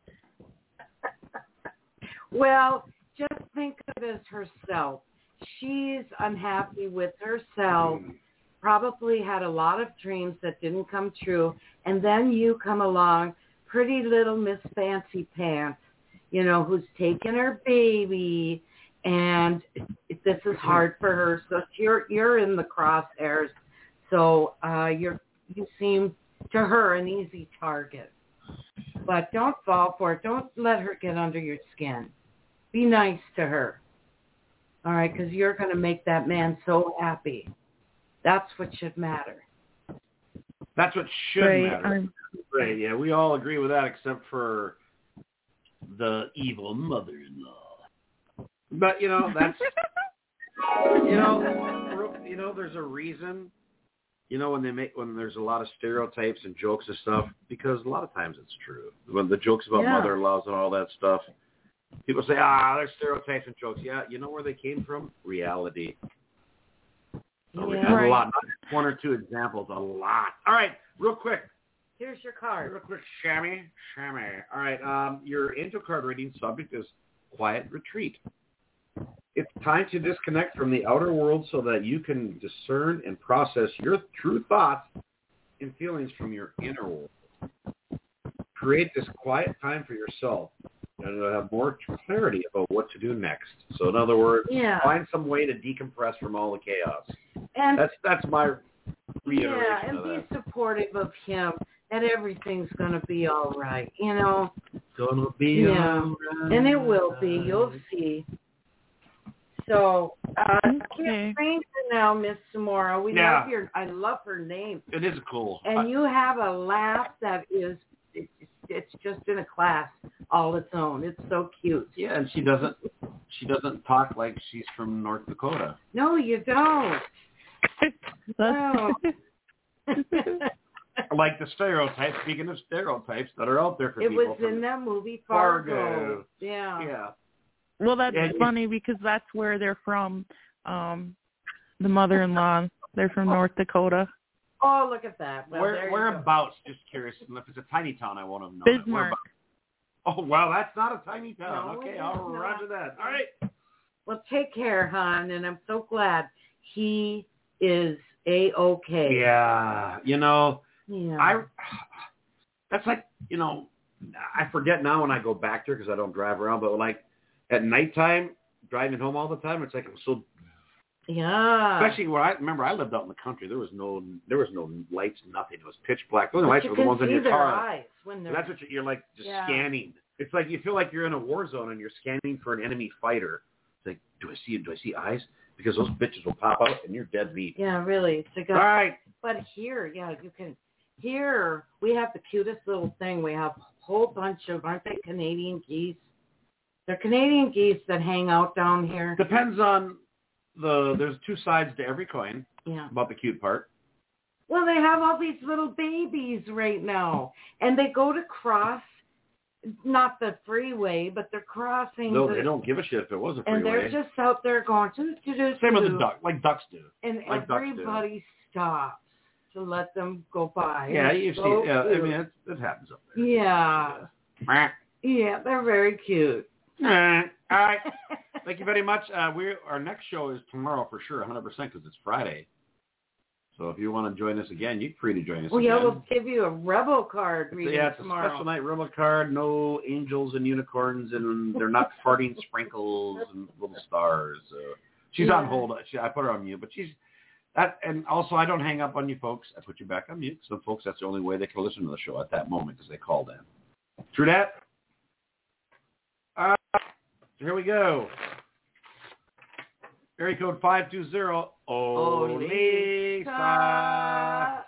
Well, just think of it as herself. She's unhappy with herself, probably had a lot of dreams that didn't come true, and then you come along, pretty little Miss Fancy Pants, you know, who's taking her baby, and this is hard for her. So you're you're in the crosshairs. So uh, you're you seem to her an easy target, but don't fall for it. Don't let her get under your skin. Be nice to her. All right, because you're going to make that man so happy. That's what should matter. That's what should right, matter. I'm... Right, yeah, we all agree with that except for the evil mother-in-law. But, you know, that's, you know, you know, there's a reason, you know, when they make, when there's a lot of stereotypes and jokes and stuff, because a lot of times it's true. When the jokes about yeah. mother-in-laws and all that stuff, people say, ah, there's stereotypes and jokes. Yeah, you know where they came from? Reality. So Yeah. right. A lot, not one or two examples, a lot. All right, real quick. Here's your card. Real quick, Shammy. Shammy. All right, um, your angel card reading subject is quiet retreat. It's time to disconnect from the outer world so that you can discern and process your true thoughts and feelings from your inner world. Create this quiet time for yourself, and you'll have more clarity about what to do next. So, in other words, yeah. find some way to decompress from all the chaos. And that's that's my reiteration yeah, and of be that. supportive of him. That everything's going to be all right, you know. It's going to be yeah. all right. And it will be. You'll see. So, uh, Okay. Ranger now, Miss Samora. We Yeah. love your. I love her name. It is cool. And I- you have a laugh that is. It's, it's just in a class all its own. It's so cute. yeah, and she doesn't. She doesn't talk like she's from North Dakota. No, you don't. No. Like the stereotypes. Speaking of stereotypes that are out there for It people. was from- in that movie Fargo. Fargo. Yeah. Yeah. Well, that's Yeah, funny because that's where they're from. Um, the mother-in-law, they're from North Dakota. Oh, look at that. Well, Where there you whereabouts? Just curious. And if it's a tiny town, I won't have known it. Bismarck. Oh, wow, that's not a tiny town. No, okay, it is I'll not. roger that. All right. go. Well, take care, hon, and I'm so glad he is A-okay. Yeah, you know, Yeah. I. That's like, you know, I forget now when I go back there because I don't drive around, but like at nighttime, driving home all the time, it's like I'm so. Yeah. Especially where I remember, I lived out in the country. There was no, there was no lights, nothing. It was pitch black. The only But lights you were the can ones in see your their car. eyes when they're. And that's what you're, you're like, just Yeah. scanning. It's like you feel like you're in a war zone and you're scanning for an enemy fighter. It's like, do I see do I see eyes? Because those bitches will pop out and you're dead meat. Yeah, really. It's a good. All right. But here, yeah, you can. Here we have the cutest little thing. We have a whole bunch of, aren't they Canadian geese? They're Canadian geese that hang out down here. Depends on the. There's two sides to every coin. Yeah. About the cute part. Well, they have all these little babies right now, and they go to cross, not the freeway, but they're crossing. No, the, they don't give a shit if it was a freeway. And they're just out there going, doo, doo, doo, Same with doo. the duck, like ducks do. And like ducks do. everybody stops to let them go by. Yeah, It's you so see. Yeah, I cute. mean, it, it happens up there. Yeah. Yeah. Yeah, they're very cute. All right. Thank you very much. Uh, we our next show is tomorrow for sure, one hundred percent, because it's Friday. So if you want to join us again, you're free to join us Well, again. yeah, we'll give you a Rebel card reading yeah, it's tomorrow. a special night Rebel card. No angels and unicorns, and they're not farting sprinkles and little stars. Uh, she's Yeah. on hold. She, I put her on mute, but she's that. And also, I don't hang up on you folks. I put you back on mute. Some folks, that's the only way they can listen to the show at that moment because they called in. True that. Uh, so here we go. Area code five two zero. Olisa. Hi,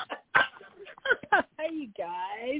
you guys.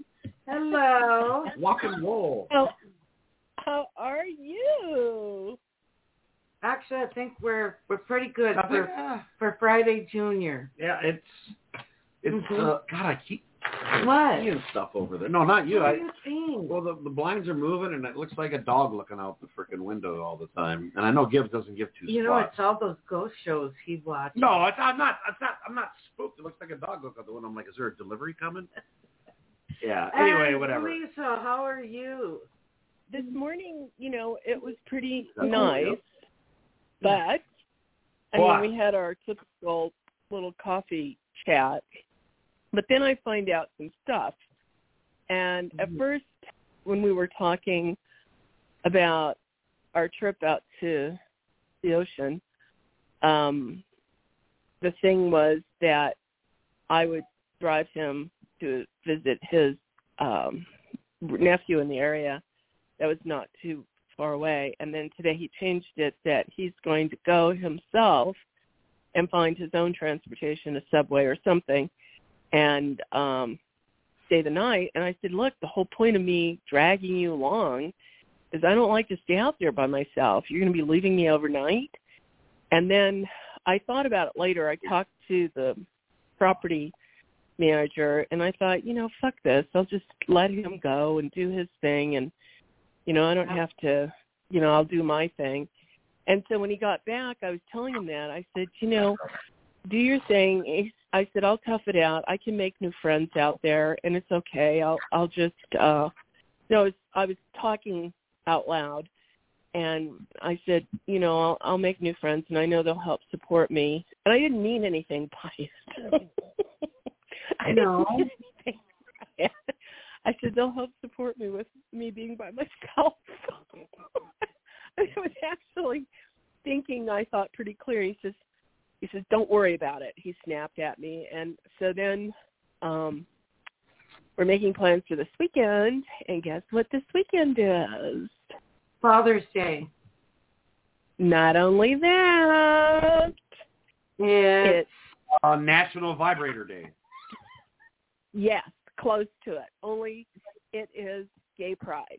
Hello. Walk and roll. How, how are you? Actually, I think we're we're pretty good I think, for uh, for Friday Junior. yeah, it's it's Mhm. uh, God. I keep What? seeing stuff over there. No, not you. What I are you seeing? well, the the blinds are moving, and it looks like a dog looking out the freaking window all the time. And I know Gibbs doesn't give two You know, spots. it's all those ghost shows he watched. No, it's, I'm not. It's not. I'm not spooked. It looks like a dog looking out the window. I'm like, is there a delivery coming? Yeah. Anyway, And whatever. Lisa, how are you? This morning, you know, it was pretty That's nice, cool. but I What? mean, we had our typical little coffee chat. But then I find out some stuff. And at Mhm. first, when we were talking about our trip out to the ocean, um, the thing was that I would drive him to visit his um, nephew in the area that was not too far away. And then today he changed it that he's going to go himself and find his own transportation, a subway or something, and um, stay the night. And I said, look, the whole point of me dragging you along is I don't like to stay out there by myself. You're going to be leaving me overnight. And then I thought about it later. I talked to the property manager, and I thought, you know, fuck this. I'll just let him go and do his thing, and, you know, I don't have to, you know, I'll do my thing. And so when he got back, I was telling him that. I said, you know, do your thing. I said, I'll tough it out. I can make new friends out there, and it's okay. I'll I'll just, uh, you know, I was, I was talking out loud, and I said, you know, I'll, I'll make new friends, and I know they'll help support me. And I didn't mean anything by it. I didn't No. mean anything by it. I said, they'll help support me with me being by myself. I was actually thinking, I thought pretty clear. He says, he says, don't worry about it. He snapped at me. And so then um, we're making plans for this weekend. And guess what this weekend is? Father's Day. not only that, It's it's, Uh, National Vibrator Day. yes, close to it. Only it is Gay Pride.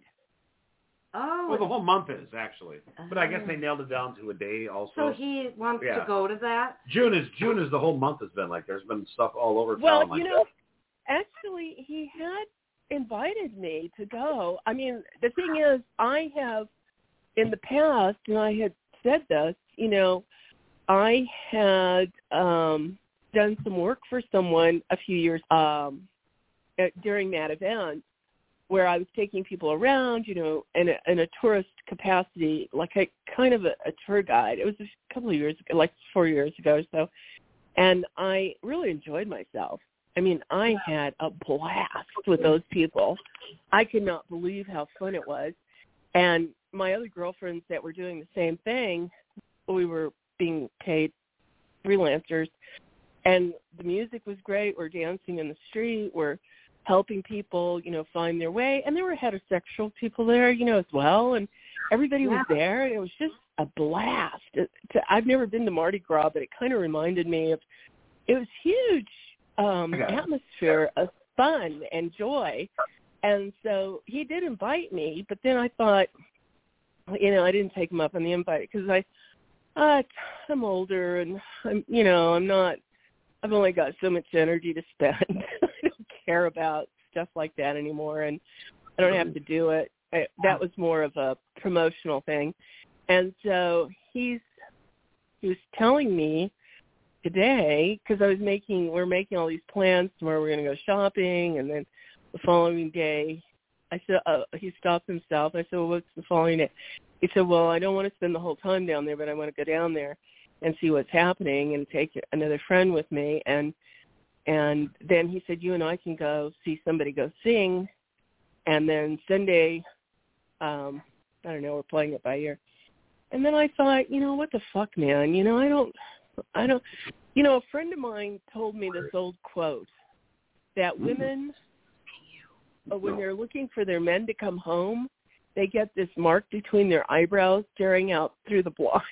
oh, Well, the whole month is, actually. But I guess they nailed it down to a day also. so he wants Yeah. to go to that. June is June is the whole month has been like. There's been stuff all over Well, town like you know, actually, he had invited me to go. I mean, the thing is, I have, in the past, and I had said this, you know, I had um, done some work for someone a few years um, at, during that event where I was taking people around, you know, in a, in a tourist capacity, like a kind of a, a tour guide. It was a couple of years ago, like four years ago or so. And I really enjoyed myself. I mean, I had a blast with those people. I could not believe how fun it was. And my other girlfriends that were doing the same thing, we were being paid freelancers. And the music was great. We're dancing in the street. We're helping people, you know, find their way. And there were heterosexual people there, you know, as well. And everybody was there. And it was just a blast. It, to, I've never been to Mardi Gras, but it kind of reminded me of, it was huge um, atmosphere of fun and joy. And so he did invite me, but then I thought, you know, I didn't take him up on the invite because I, uh, I'm older and I'm, you know, I'm not, I've only got so much energy to spend. I don't care about stuff like that anymore, and I don't have to do it. I, that was more of a promotional thing. And so he's, he was telling me today, because I was making, we're making all these plans tomorrow. We're going to go shopping, and then the following day, I said, uh, he stopped himself. I said, well, what's the following day? He said, well, I don't want to spend the whole time down there, but I want to go down there and see what's happening and take another friend with me. And and then he said, you and I can go see somebody go sing. And then Sunday, um, I don't know, we're playing it by ear. And then I thought, you know, what the fuck, man? You know, I don't, I don't, you know, a friend of mine told me this old quote that women, when they're looking for their men to come home, they get this mark between their eyebrows staring out through the blinds.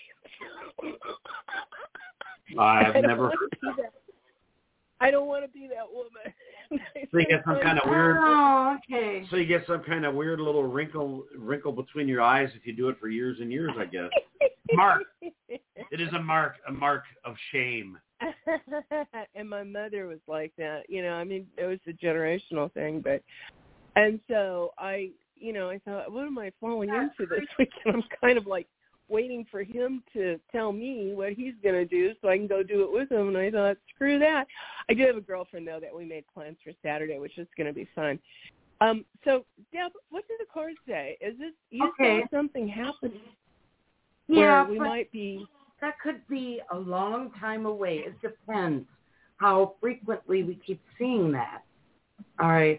I've I never heard that. I don't want to be that woman. So you get some kind of weird. Oh, okay. So you get some kind of weird little wrinkle wrinkle between your eyes if you do it for years and years, I guess. Mark. It is a mark, a mark of shame. And my mother was like that. You know, I mean, it was a generational thing, but and so I, you know, I thought, what am I falling into this weekend? I'm kind of like waiting for him to tell me what he's going to do so I can go do it with him. And I thought, screw that. I do have a girlfriend, though, that we made plans for Saturday, which is going to be fun. Um, so, Deb, what do the cards say? Is this, you Okay. saw something happening Yeah, where we but might be... that could be a long time away. It depends how frequently we keep seeing that. All right.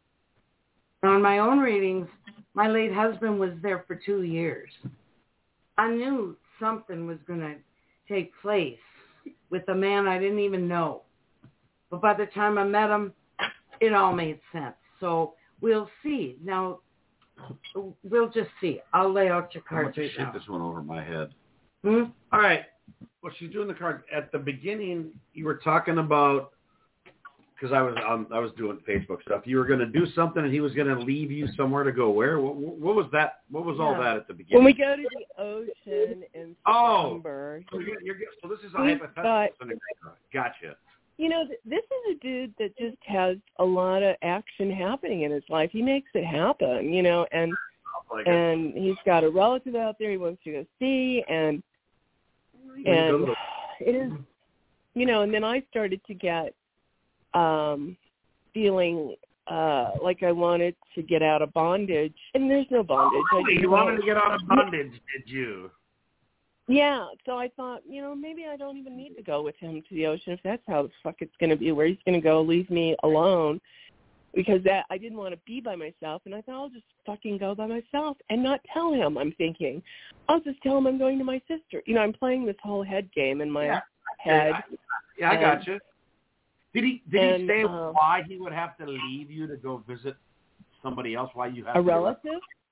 On my own readings, my late husband was there for two years. I knew something was going to take place with a man I didn't even know. But by the time I met him, it all made sense. So we'll see. Now, we'll just see. I'll lay out your I'm going cards to right shake now. this one over my head. Hmm? All right. Well, she's doing the card. At the beginning, you were talking about, because I was um, I was doing Facebook stuff. You were going to do something, and he was going to leave you somewhere to go where? What, what was that? What was all Yeah. that at the beginning? When we go to the ocean in Oh. September, So, you're, you're, so this is a He's hypothetical. got- scenario. Gotcha. you know, th- this is a dude that just has a lot of action happening in his life. He makes it happen, you know, and Like it. and he's got a relative out there he wants to go see, and You go and to the- it is, you know, and then I started to get um, feeling uh, like I wanted to get out of bondage, and there's no bondage. Oh, I just you wanted know- to get out of bondage, did you? Yeah, so I thought, you know, maybe I don't even need to go with him to the ocean if that's how the fuck it's going to be, where he's going to go leave me alone, because that I didn't want to be by myself, and I thought I'll just fucking go by myself and not tell him. I'm thinking, I'll just tell him I'm going to my sister. You know, I'm playing this whole head game in my Yeah. head. I, yeah, I And- got you. Did he did and, he say um, why he would have to leave you to go visit somebody else? Why you have A to relative?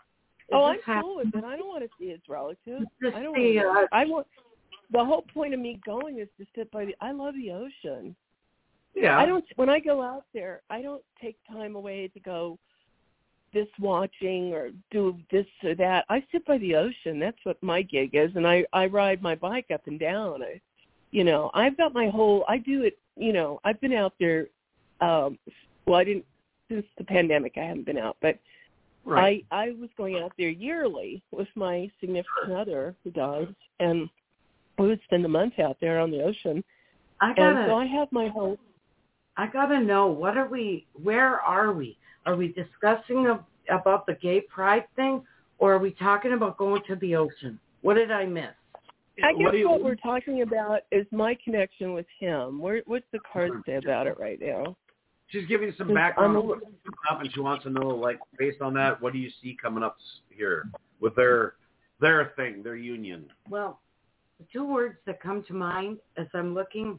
Oh, I'm this hap- cool with it. I don't want to see his relatives. Just I don't the, want. uh, To, I want. The whole point of me going is to sit by the. I love the ocean. Yeah. I don't. When I go out there, I don't take time away to go this watching or do this or that. I sit by the ocean. That's what my gig is, and I I ride my bike up and down. I, you know, I've got my whole. I do it. You know, I've been out there. Um, well, I didn't since the pandemic. I haven't been out, but Right. I I was going out there yearly with my significant other who died, and we would spend a month out there on the ocean. I And gotta, so I have my whole. I gotta know, what are we, where are we? Are we discussing ab- about the gay pride thing, or are we talking about going to the ocean? What did I miss? I guess What do you- what we're talking about is my connection with him. Where, what's the card say about it right now? She's giving some Just background on the- on what's coming up, and she wants to know, like, based on that, what do you see coming up here with their their thing, their union? Well, the two words that come to mind as I'm looking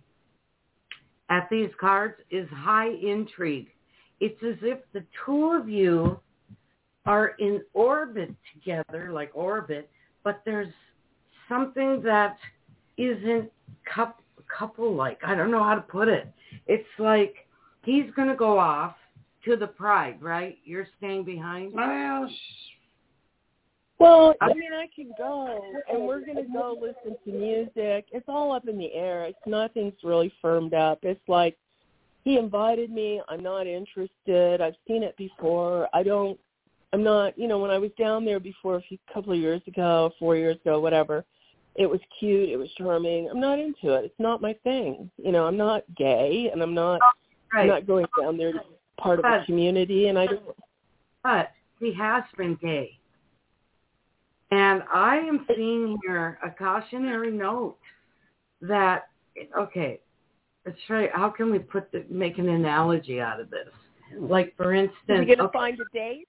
at these cards is high intrigue. It's as if the two of you are in orbit together, like orbit, but there's something that isn't couple, couple-like. I don't know how to put it. It's like he's going to go off to the pride, right? You're staying behind? Well, Well, I mean, I can go, and we're going to go listen to music. It's all up in the air. It's nothing's really firmed up. It's like he invited me. I'm not interested. I've seen it before. I don't. I'm not. You know, when I was down there before a few couple of years ago, four years ago, whatever, it was cute. It was charming. I'm not into it. It's not my thing. You know, I'm not gay, and I'm not. Right. I'm not going down there to be part of a But- community, and I don't. But he has been gay. And I am seeing here a cautionary note that, okay, let's try, how can we put the, make an analogy out of this? Like, for instance, Is he going to okay, find a date?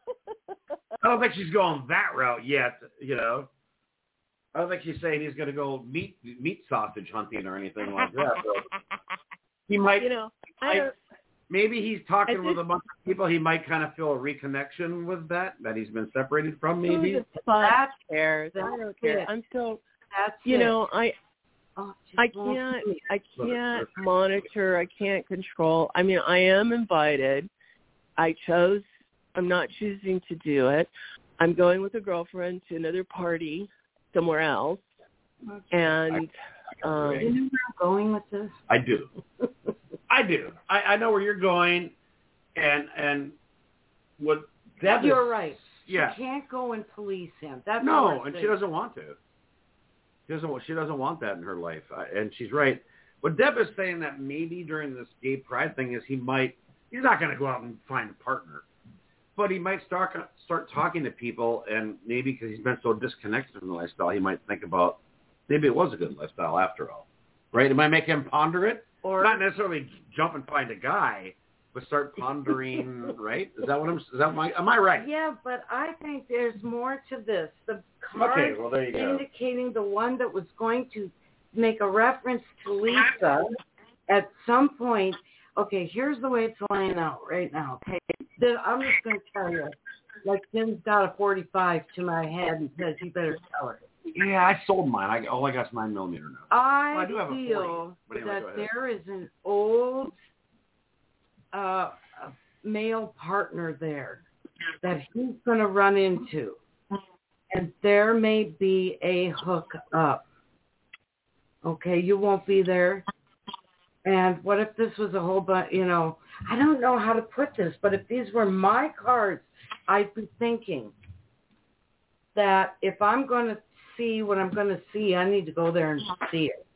I don't think she's going that route yet, you know. I don't think she's saying he's going to go meat meat sausage hunting or anything like that. So he might, You know, I I- don't. maybe he's talking I with just- a bunch of people. He might kind of feel a reconnection with that, that he's been separated from, maybe. Who the fuck That's- cares? I that's don't care. it. I'm still, that's you it. know, I Oh, just I won't can't see it. I can't monitor. I can't control. I mean, I am invited. I chose. I'm not choosing to do it. I'm going with a girlfriend to another party somewhere else, and You um, know where I'm going with this? I do. I do. I, I know where you're going, and and what Deb is, You're right. Yeah. You can't go and police him. That's No, what I'm and she saying. doesn't want to. She doesn't. She doesn't want that in her life, I, and she's right. What Deb is saying that maybe during this gay pride thing is he might. He's not going to go out and find a partner, but he might start start talking to people, and maybe because he's been so disconnected from the lifestyle, he might think about maybe it was a good lifestyle after all, right? It might make him ponder it, Or not necessarily jump and find a guy, but start pondering, right? Is that what I'm? Is that my? Am I right? yeah, but I think there's more to this. The card Okay, well there you go. indicating the one that was going to make a reference to Lisa at some point. Okay, here's the way it's laying out right now. Okay, then I'm just going to tell you, like Jim's got a forty-five to my head and says you better tell her. Yeah, I sold mine. I all I got is nine millimeter now. I, Well, I do have a feel forty, but anyway, that go ahead. there is an old uh, male partner there that he's going to run into, and there may be a hook up. Okay, you won't be there. And what if this was a whole bunch, you know, I don't know how to put this, but if these were my cards, I'd be thinking that if I'm going to see what I'm going to see, I need to go there and see it.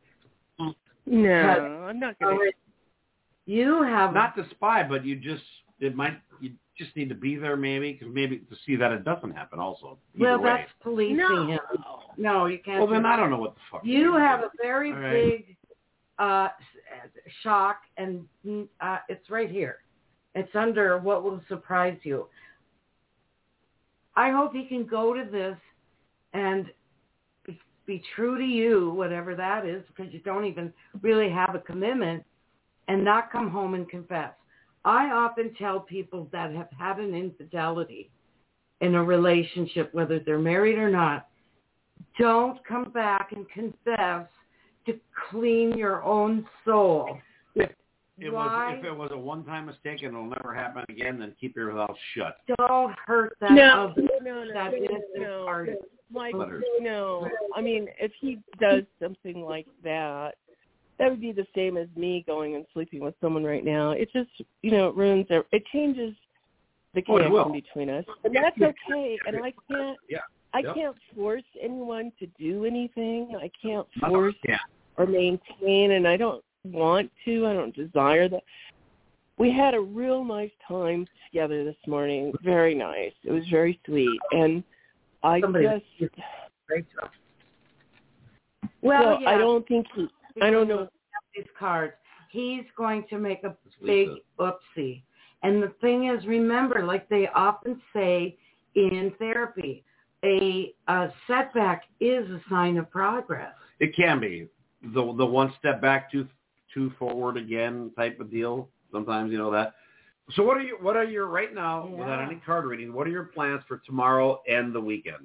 no, I'm not going to. You have Not to spy, but you just it might you just need to be there maybe because maybe to see that it doesn't happen also. Either well, way. that's policing No. him. No, you can't. Well, do then that. I don't know what the fuck. You have a very All right. big uh, shock, and uh, it's right here. It's under what will surprise you. I hope he can go to this and be, be true to you, whatever that is, because you don't even really have a commitment, and not come home and confess. I often tell people that have had an infidelity in a relationship, whether they're married or not, don't come back and confess to clean your own soul. If it Why? was if it was a one-time mistake and it'll never happen again, then keep your mouth shut. Don't hurt that No, other, no, no, that innocent no, party. like, Letters. no. I mean, if he does something like that, that would be the same as me going and sleeping with someone right now. It just, you know, it ruins their, it changes the Oh, it connection will. between us. And that's okay. And I can't, Yeah. I Yep. can't force anyone to do anything. I can't No, force yeah. or maintain, and I don't want to. I don't desire that. We had a real nice time together this morning. Very nice. It was very sweet. And I Somebody- just, Great job. well, Well, yeah. I don't think he, I don't know. These cards. He's going to make a It's big Lisa. oopsie. And the thing is, remember, like they often say in therapy, a, a setback is a sign of progress. It can be the the one step back, two two forward again type of deal. Sometimes you know that. So what are you? What are your right now? Yeah. Without any card reading, what are your plans for tomorrow and the weekend?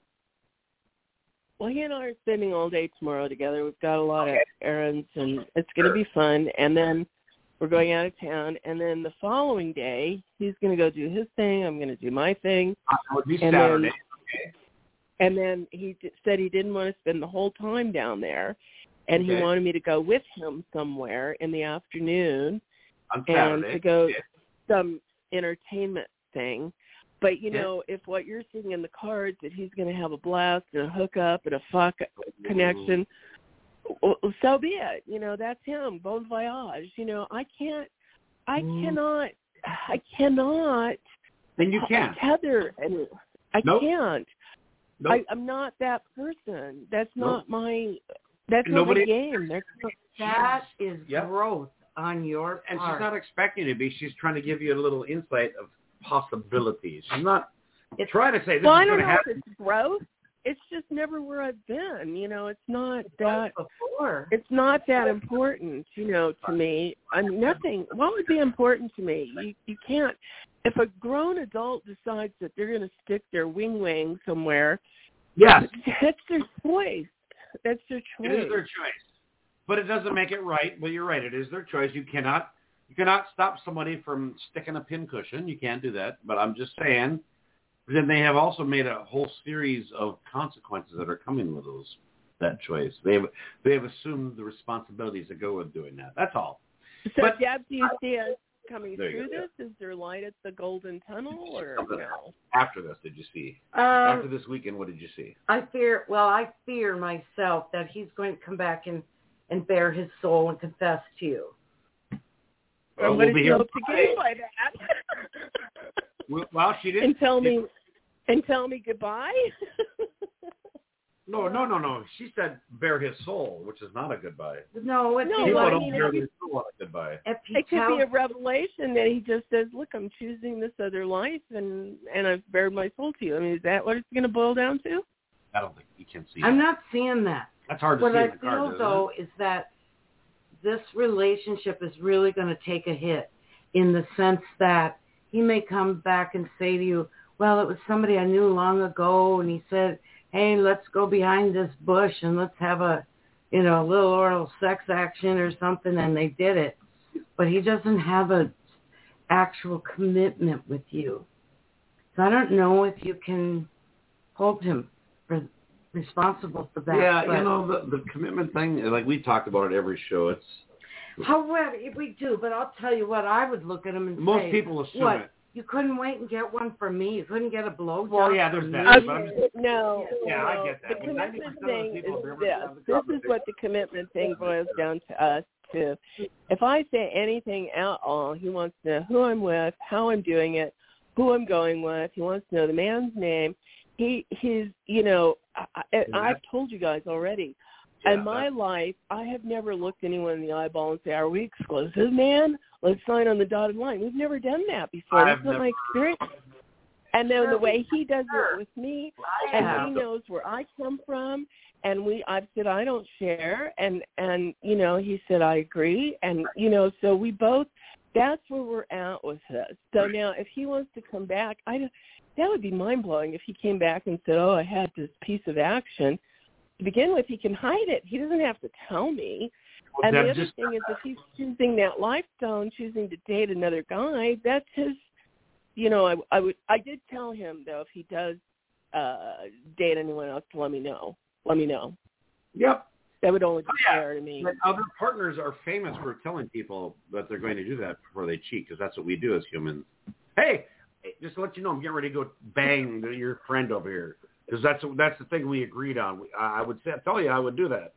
Well, he and I are spending all day tomorrow together. We've got a lot of errands, and it's going to be fun. And then we're going out of town. And then the following day, he's going to go do his thing. I'm going to do my thing. It would be And Saturday. then- And then he d- said he didn't want to spend the whole time down there, and Okay. he wanted me to go with him somewhere in the afternoon on and Saturday. to go Okay. some entertainment thing. But, you Yeah. know, if what you're seeing in the cards that he's going to have a blast and a hookup and a fuck connection, well, so be it. You know, that's him. Bon voyage. You know, I can't, I Mm. cannot, I cannot Then you can. tether, and I Nope. can't. Nope. I, I'm not that person. That's Nope. not my. That's Nobody- not my game. That's not, That is Yep. growth on your And part. she's not expecting to be. She's trying to give you a little insight of possibilities. She's not trying to say this well, I is don't going to know happen. if it's growth. It's just never where I've been. You know, it's not that. Before. It's not that important. You know, to me, I'm nothing. What would be important to me? You you can't. If a grown adult decides that they're going to stick their wing wing somewhere, Yes, that's their choice. That's their choice. it is their choice, but it doesn't make it right. Well, you're right. It is their choice. You cannot, you cannot stop somebody from sticking a pincushion. You can't do that. But I'm just saying. Then they have also made a whole series of consequences that are coming with those that choice. They have they have assumed the responsibilities that go with doing that. That's all. So, But- Deb, do you see us coming There you through go, this? Is there light at the Golden Tunnel, or no? After this, did you see? After Um, this weekend, what did you see? I fear, well, I fear myself that he's going to come back and, and bare his soul and confess to you. Or Well, what we'll did be you here. hope to gain by that? Well, well, she didn't. and tell me, and tell me goodbye. No, no, no, no. She said bare his soul, which is not a goodbye. No, it's No, People well, I don't mean, bare if you- their soul on a goodbye. if he It could tells, be a revelation that he just says, "Look, I'm choosing this other life, and and I've bared my soul to you." I mean, is that what it's going to boil down to? I don't think you can see I'm that. not seeing that. That's hard to What see I in the feel, cards, isn't though, it? is that this relationship is really going to take a hit in the sense that he may come back and say to you, well, it was somebody I knew long ago, and he said, hey, let's go behind this bush and let's have a, you know, a little oral sex action or something, and they did it. But he doesn't have a actual commitment with you. So I don't know if you can hold him for responsible for that. Yeah, but you know, the, the commitment thing, like we talked about at every show, it's however, if we do, but I'll tell you what, I would look at him and most say, people assume what, it. you couldn't wait and get one for me? You couldn't get a blowjob Well, yeah, there's from that. me? but I'm just- Okay, no, Yeah, I no. get that. The But ninety commitment percent of the thing people is never this. have the This is conversation. what the commitment thing boils down to us to. If I say anything at all, he wants to know who I'm with, how I'm doing it, who I'm going with. He wants to know the man's name. He, he's, you know, I, I, I've told you guys already. Yeah, in my that's- life, I have never looked anyone in the eyeball and say, "Are we exclusive, man? Let's sign on the dotted line." We've never done that before. I've That's not never- my experience. And then Sure, the way he does sure. it with me, I and have. he knows where I come from, and we I've said I don't share, and and you know he said I agree, and you know so we both. That's where we're at with this. So now, if he wants to come back, I don't, that would be mind-blowing if he came back and said, oh, I had this piece of action. To begin with, he can hide it. He doesn't have to tell me. Well, and the other just, thing is, if he's choosing that lifestyle and choosing to date another guy, that's his, you know, I, I would, I did tell him, though, if he does uh, date anyone else, to let me know. Let me know. Yep. That would only be oh, yeah. fair to me. But other partners are famous for telling people that they're going to do that before they cheat, because that's what we do as humans. Hey, just to let you know, I'm getting ready to go bang your friend over here, because that's that's the thing we agreed on. We, I would say, tell you I would do that.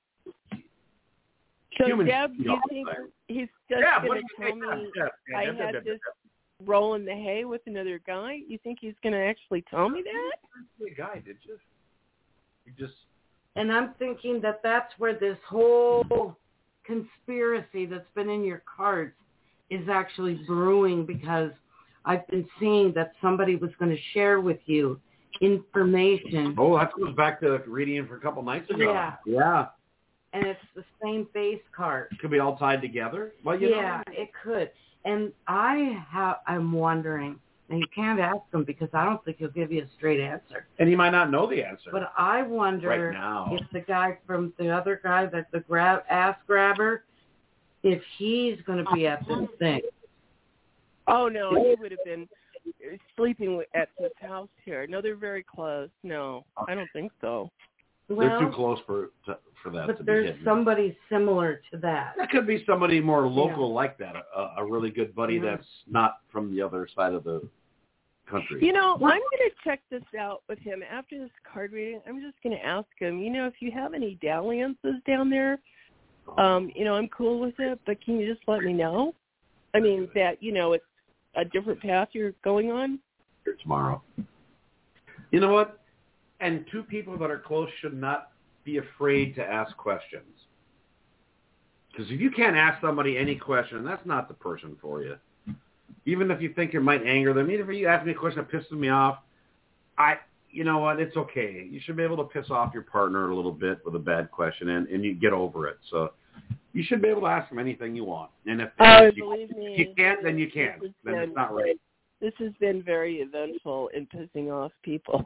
So, Humans, Deb, do you think he's just yeah, going to tell me yeah, yeah, I yeah, had yeah, this yeah. roll in the hay with another guy? You think he's going to actually tell me that? The guy, did you? You just. And I'm thinking that that's where this whole conspiracy that's been in your cards is actually brewing, because I've been seeing that somebody was going to share with you information. Oh, that goes back to reading for a couple nights ago. Yeah. Yeah. And it's the same base card. Could be all tied together. Well, you yeah, know. it could. And I have, I'm wondering, and you can't ask him because I don't think he'll give you a straight answer. And he might not know the answer. But I wonder right now. if the guy from the other guy, that the grab, ass grabber, if he's going to be at this thing. Oh, no, he would have been sleeping at his house here. No, they're very close. No, I don't think so. Well, they're too close for to, for that but to be there's hidden. somebody similar to that. That could be somebody more local yeah. like that, a, a really good buddy yeah. that's not from the other side of the country. You know, what? I'm going to check this out with him after this card reading. I'm just going to ask him, you know, if you have any dalliances down there, um, you know, I'm cool with it, but can you just let me know? I mean, that, you know, it's a different path you're going on. Here tomorrow. You know what? And two people that are close should not be afraid to ask questions. Because if you can't ask somebody any question, that's not the person for you. Even if you think it might anger them, even if you ask me a question that pisses me off, I, you know what, it's okay. You should be able to piss off your partner a little bit with a bad question, and, and you get over it. So you should be able to ask them anything you want. And if, oh, if, you, believe me, if you can't, then you can't. Then been, it's not right. This has been very eventful in pissing off people.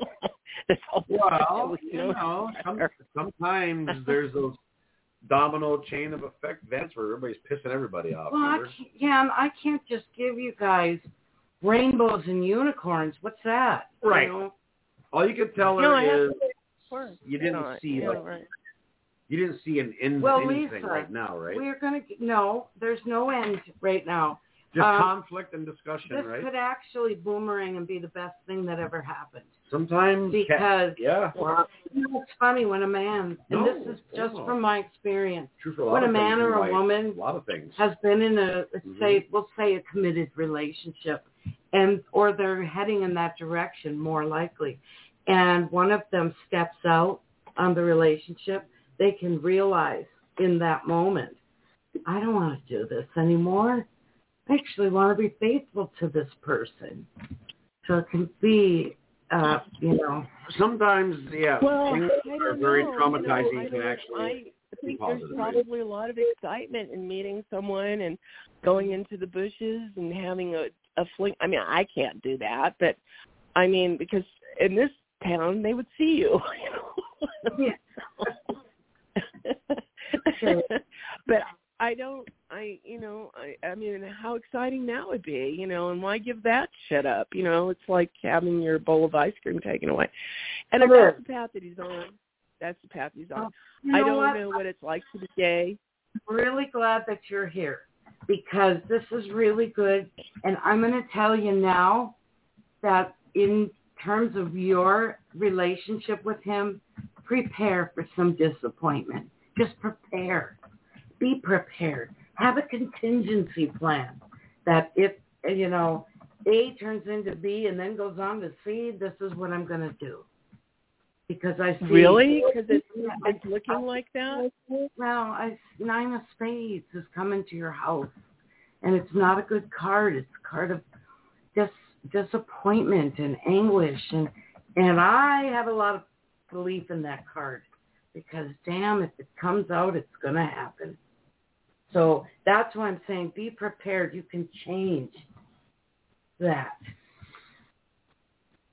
Well, you know, some, sometimes there's those domino chain of effect events where everybody's pissing everybody off. Well, I can't, yeah, I can't just give you guys rainbows and unicorns. What's that? Right. You know? All you can tell her no, is you didn't no, see yeah, like, right. you didn't see an end well, to anything Lisa, right now, right? We're gonna no, there's no end right now. Just um, conflict and discussion, this right? This could actually boomerang and be the best thing that ever happened. Sometimes, because yeah. Well, you know, it's funny when a man, and no, this is just no. from my experience, True for a lot when of a man things or a life, woman a lot of things. has been in a Mm-hmm. say, we'll say a committed relationship, and or they're heading in that direction more likely, and one of them steps out on the relationship, they can realize in that moment, I don't want to do this anymore. I actually want to be faithful to this person. So it can be, uh, you know. Sometimes, yeah, well, things I are don't very know. traumatizing you know, I can mean, actually I be think positive. there's probably a lot of excitement in meeting someone and going into the bushes and having a, a fling. I mean, I can't do that, but I mean, because in this town, they would see you. Yeah. But I don't, I, you know, I, I mean, how exciting that would be, you know, and why give that shit up? You know, it's like having your bowl of ice cream taken away. And if that's the path that he's on, that's the path he's on. You know I don't what? know what it's like to be gay. I'm really glad that you're here because this is really good. And I'm going to tell you now that in terms of your relationship with him, prepare for some disappointment. Just prepare. Be prepared. Have a contingency plan that if, you know, A turns into B and then goes on to C, this is what I'm going to do. Because I see... Really? Because it's, it's looking like that? Well, I, Nine of Spades is coming to your house. And it's not a good card. It's a card of dis, disappointment and anguish. And, and I have a lot of belief in that card. Because, damn, if it comes out, it's going to happen. So that's why I'm saying be prepared. You can change that.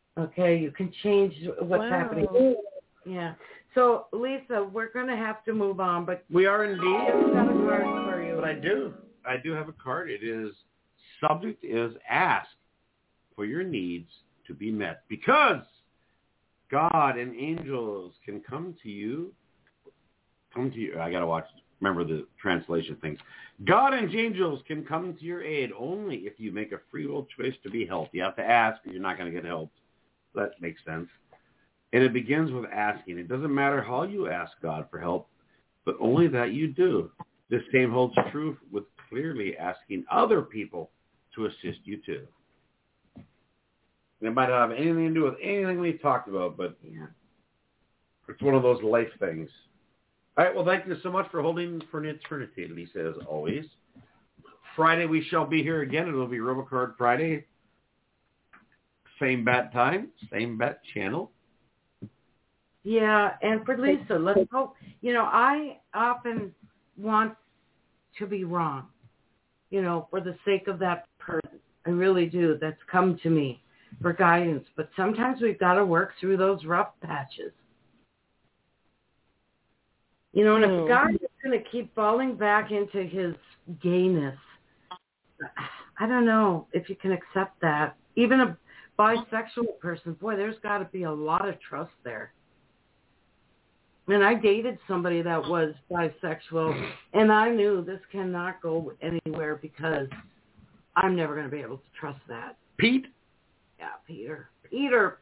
Okay, you can change what's Wow. happening. Yeah. So, Lisa, we're going to have to move on, but We are indeed. I've got a card for you. But I do. I do have a card. It is, subject is ask for your needs to be met. Because God and angels can come to you. Come to you. I got to watch. Remember the translation things. God and angels can come to your aid only if you make a free will choice to be helped. You have to ask or you're not going to get helped. That makes sense. And it begins with asking. It doesn't matter how you ask God for help, but only that you do. This same holds true with clearly asking other people to assist you too. It might not have anything to do with anything we talked about, but Yeah. it's one of those life things. All right, well, thank you so much for holding for an eternity, Lisa, as always. Friday we shall be here again. It'll be Robocard Friday. Same bat time, same bat channel. Yeah, and for Lisa, let's hope, you know, I often want to be wrong, you know, for the sake of that person. I really do. That's come to me for guidance. But sometimes we've got to work through those rough patches. You know, and if God is going to keep falling back into his gayness, I don't know if you can accept that. Even a bisexual person, boy, there's got to be a lot of trust there. And I dated somebody that was bisexual, and I knew this cannot go anywhere because I'm never going to be able to trust that. Pete? Yeah, Peter. Peter.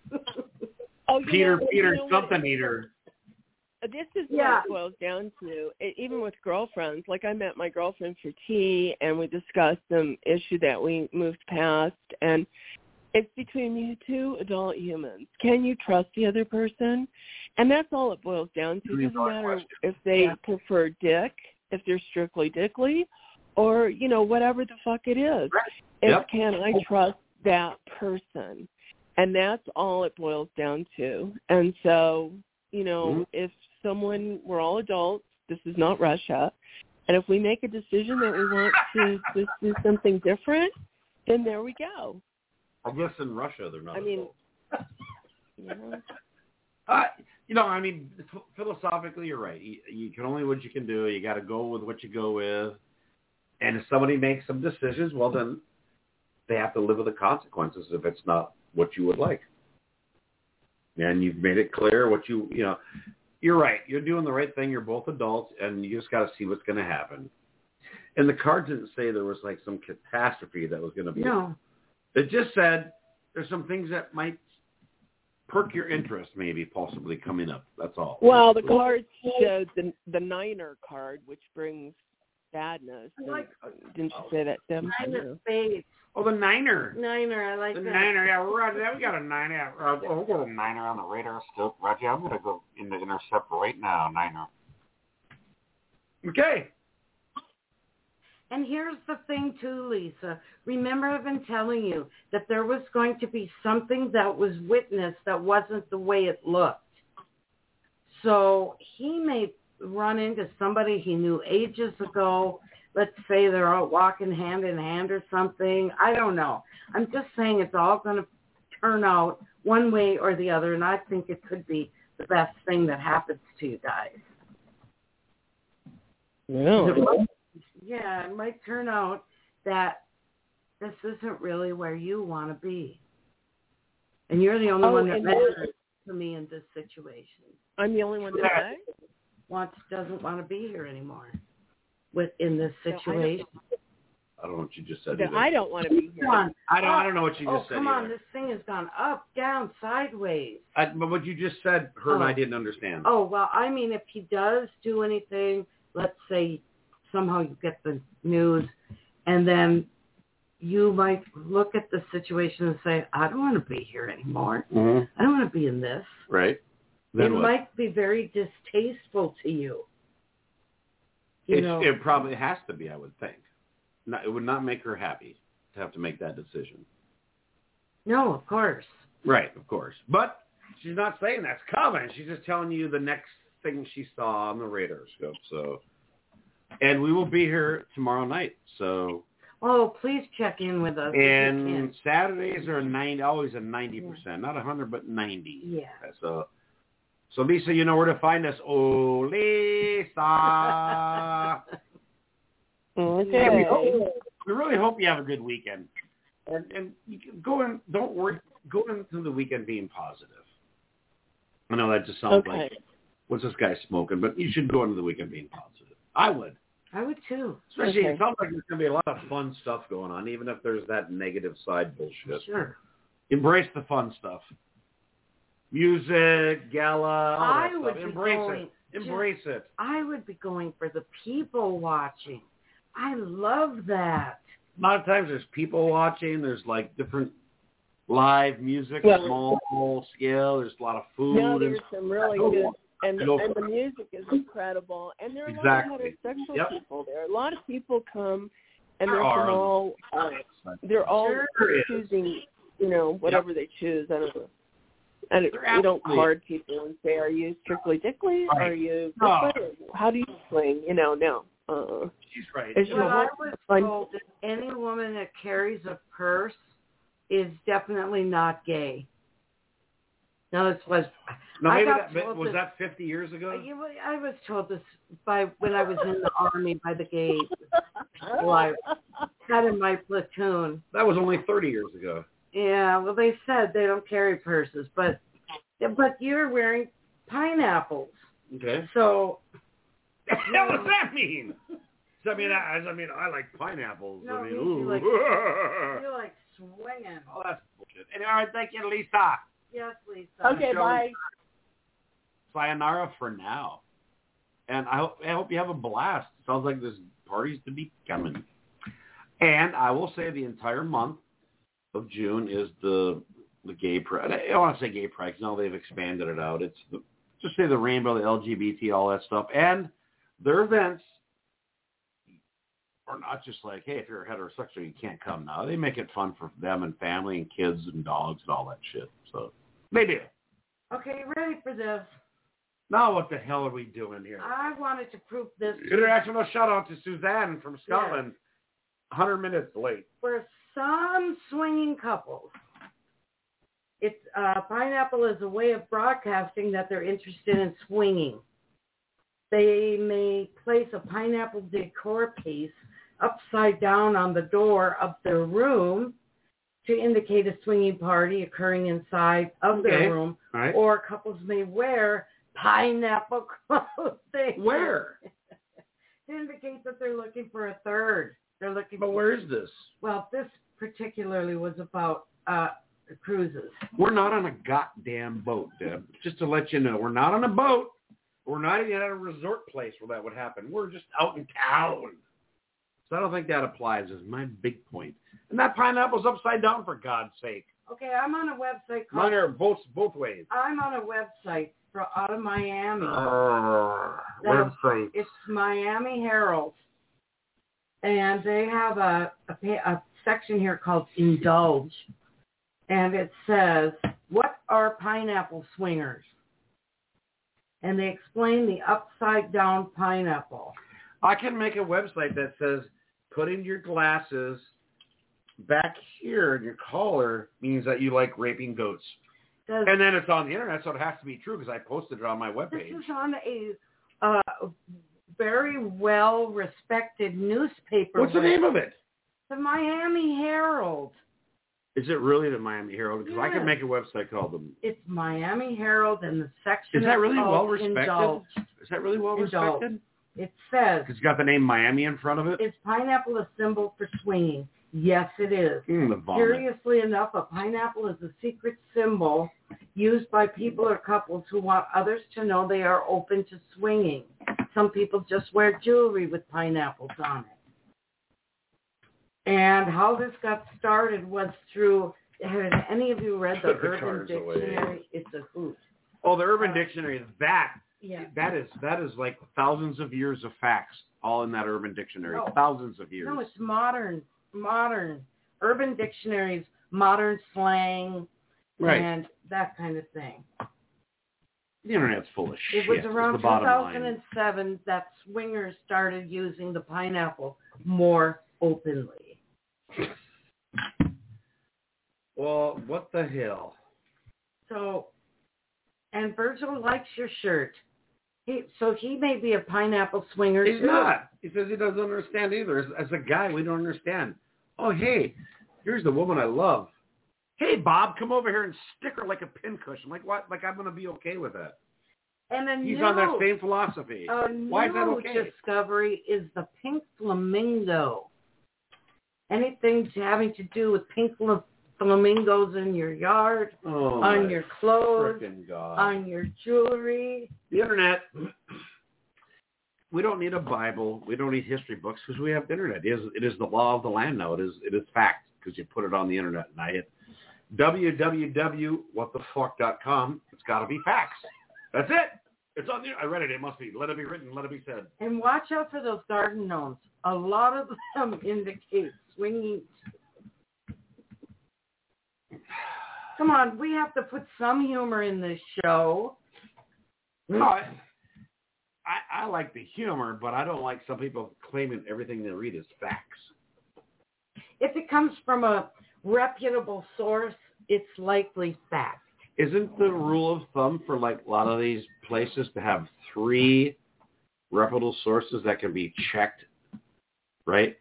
Oh, you Peter, know, Peter, you know something what? eater. This is Yeah. what it boils down to. It, even with girlfriends, like I met my girlfriend for tea, and we discussed some issue that we moved past, and it's between you two adult humans. Can you trust the other person? And that's all it boils down to. It doesn't matter if they Yeah. prefer dick, if they're strictly dickly, or, you know, whatever the fuck it is. It's Yep. can I trust that person? And that's all it boils down to. And so, you know, Mm-hmm. if someone, we're all adults, this is not Russia, and if we make a decision that we want to just do something different, then there we go. I guess in Russia they're not I mean, adults. you know, Uh, you know, I mean, philosophically, you're right. You, you can only what you can do. You got to go with what you go with. And if somebody makes some decisions, well, then they have to live with the consequences if it's not what you would like. And you've made it clear what you, you know, you're right. You're doing the right thing. You're both adults, and you just got to see what's going to happen. And the card didn't say there was like some catastrophe that was going to be. No. It just said there's some things that might perk your interest, maybe possibly coming up. That's all. well, the card showed the the Niner card, which brings sadness. I like- Didn't you say that, Tim? Nine of spades. Oh, the Niner. Niner, I like The that. Niner, yeah, Roger. We got a Niner. Uh, oh, we got a Niner on the radar still. Roger, I'm going to go in the intercept right now, Niner. Okay. And here's the thing, too, Lisa. Remember, I've been telling you that there was going to be something that was witnessed that wasn't the way it looked. So he may run into somebody he knew ages ago. Let's say they're all walking hand in hand or something. I don't know. I'm just saying it's all going to turn out one way or the other, and I think it could be the best thing that happens to you guys. Really? Yeah, it might turn out that this isn't really where you want to be. And you're the only Oh, one that and- matters to me in this situation. I'm the only one that Wants doesn't want to be here anymore with in this No, I don't- situation. I don't know what you just said. that either. I don't want to be here. Come on. I don't. I don't know what you Oh, just said. come on. either. This thing has gone up, down, sideways. I, but what you just said, her and Oh. I didn't understand. Oh, well, I mean, if he does do anything, let's say somehow you get the news, and then you might look at the situation and say, I don't want to be here anymore. Mm-hmm. I don't want to be in this. Right. Then it what? might be very distasteful to you. You It, know, it probably has to be, I would think. No, it would not make her happy to have to make that decision. no, of course. Right, of course. But she's not saying that's coming. She's just telling you the next thing she saw on the radar scope. So, and we will be here tomorrow night. So, Oh, please check in with us. if you And can. Saturdays are ninety, always a ninety percent, not a hundred, but ninety. Yeah. So, so Lisa, you know where to find us. Oh, Lisa. Okay. And we, hope, we really hope you have a good weekend, and and you can go in. Don't worry. Go into the weekend being positive. I know that just sounds Okay. like what's this guy smoking, but you should go into the weekend being positive. I would. I would too. Especially, Okay. it sounds like there's going to be a lot of fun stuff going on, even if there's that negative side bullshit. Sure. Embrace the fun stuff. Music, gala, all I that would stuff. be Embrace going it. Embrace it. I would be going for the people watching. I love that. A lot of times there's people watching. There's like different live music, Yeah. small scale. There's a lot of food. No, and there's some really Go good, for it. and Go and for the it. music is incredible. And there are Exactly. a lot of heterosexual Yep. people there. A lot of people come, and There they're are. from all, uh, they're all Sure is. choosing, you know, whatever they choose. I don't know. And There you don't absolutely card people and say, "Are you strictly dickly? Right. Are you No. this way? How do you swing?" You know, no. Uh, She's right. It's You Well, know I what? was Fine. told that any woman that carries a purse is definitely not gay. No, this was. Now, I maybe got that told was this- that fifty years ago. You know, I was told this by when I was in the army by the gay people I had in my platoon. That was only thirty years ago. Yeah, well, they said they don't carry purses, but but you're wearing pineapples, Okay. so What the hell does that mean? Does that mean I, I mean I like pineapples? No, I mean, it means ooh. you like- you're like swinging. Oh, that's bullshit. And, all right, thank you, Lisa. Yes, Lisa. Okay, Show- bye. Sayonara for now. And I hope, I hope you have a blast. Sounds like there's parties to be coming. And I will say the entire month of June is the the gay pride. I don't want to say gay pride because now they've expanded it out. It's the, just say the rainbow, the L G B T, all that stuff. And their events are not just like, hey, if you're heterosexual, you can't come now. They make it fun for them and family and kids and dogs and all that shit. So they do. Okay, ready for this? Now what the hell are we doing here? I wanted to prove this International shout out to Suzanne from Scotland. Yes. one hundred minutes late. For some swinging couples. It's uh, pineapple is a way of broadcasting that they're interested in swinging. They may place a pineapple decor piece upside down on the door of their room to indicate a swinging party occurring inside of Okay. their room. All right. Or couples may wear pineapple clothing. Where? To indicate that they're looking for a third. They're looking But for, where is this? well, this particularly was about uh, cruises. We're not on a goddamn boat, Deb. Just to let you know, we're not on a boat. We're not even at a resort place where that would happen. We're just out in town. So I don't think that applies is my big point. And that pineapple's upside down, for God's sake. Okay, I'm on a website Mine called, are both, both ways. I'm on a website for, out of Miami. Uh, Now, website. It's Miami Herald. And they have a, a, pa- a section here called Indulge. And it says, what are pineapple swingers? And they explain the upside down pineapple. I can make a website that says putting your glasses back here in your collar means that you like raping goats. Does, And then it's on the internet, so it has to be true because I posted it on my this webpage. is on a uh, very well-respected newspaper. What's the web- name of it? The Miami Herald. Is it really the Miami Herald? Because I Yes. could make a website called them. It's Miami Herald, and the section Is that really called well respected? Indulge. Is that really well Indulge. respected? It says, Because it's got the name Miami in front of it. is pineapple a symbol for swinging? Yes, it is. Mm, the vomit. Curiously enough, a pineapple is a secret symbol used by people or couples who want others to know they are open to swinging. Some people just wear jewelry with pineapples on it. And how this got started was through, have any of you read the Put the Urban cards away. Dictionary? It's a hoot. Oh, the Urban Uh, Dictionary. That Yeah. that is that is like thousands of years of facts all in that Urban Dictionary. No. Thousands of years. No, it's modern, modern. Urban Dictionaries, modern slang, right. and that kind of thing. The internet's full of shit. It was is around the two bottom thousand line. seven that swingers started using the pineapple more openly. Well, what the hell? So, and Virgil likes your shirt. He, so he may be a pineapple swinger, He's too. not. He says he doesn't understand either. As, as a guy, we don't understand. Oh, hey, here's the woman I love. Hey, Bob, come over here and stick her like a pincushion. Like what? Like I'm going to be okay with that. And a He's new, on that same philosophy. A Why is that new okay? discovery is the pink flamingo. Anything having to do with pink flamingos in your yard, oh, on your clothes, God. on your jewelry. The internet. We don't need a Bible. We don't need history books because we have the internet. It is, it is the law of the land now. It is it is fact because you put it on the internet. And I hit w w w dot what the fuck dot com. It's got to be facts. That's it. It's on there. I read it. It must be. Let it be written. Let it be said. And watch out for those garden gnomes. A lot of them indicate swinging. Come on, we have to put some humor in this show. No, I, I, I like the humor, but I don't like some people claiming everything they read is facts. If it comes from a reputable source, it's likely fact. Isn't the rule of thumb for like a lot of these places to have three reputable sources that can be checked, right?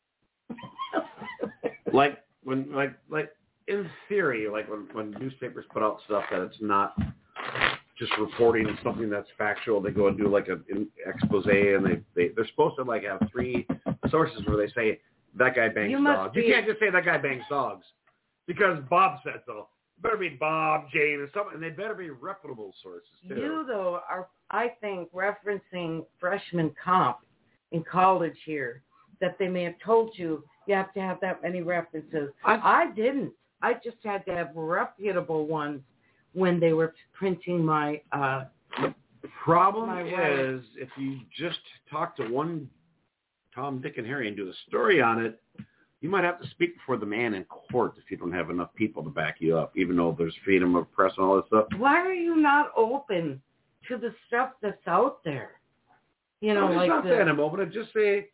like when, like, like in theory, like when, when newspapers put out stuff that it's not just reporting something that's factual, they go and do like an expose and they, they they're supposed to like have three sources where they say that guy bangs You dogs. be... You can't just say that guy bangs dogs because Bob said so. Better be Bob, Jane, or something, and they better be reputable sources, too. You, though, are, I think, referencing freshman comp in college here, that they may have told you you have to have that many references. I, I didn't. I just had to have reputable ones when they were printing my... Uh, the problem my is, if you just talk to one Tom, Dick, and Harry and do a story on it, you might have to speak before the man in court if you don't have enough people to back you up, even though there's freedom of press and all this stuff. Why are you not open to the stuff that's out there? You know, I'm like not the... saying I'm open. I just say,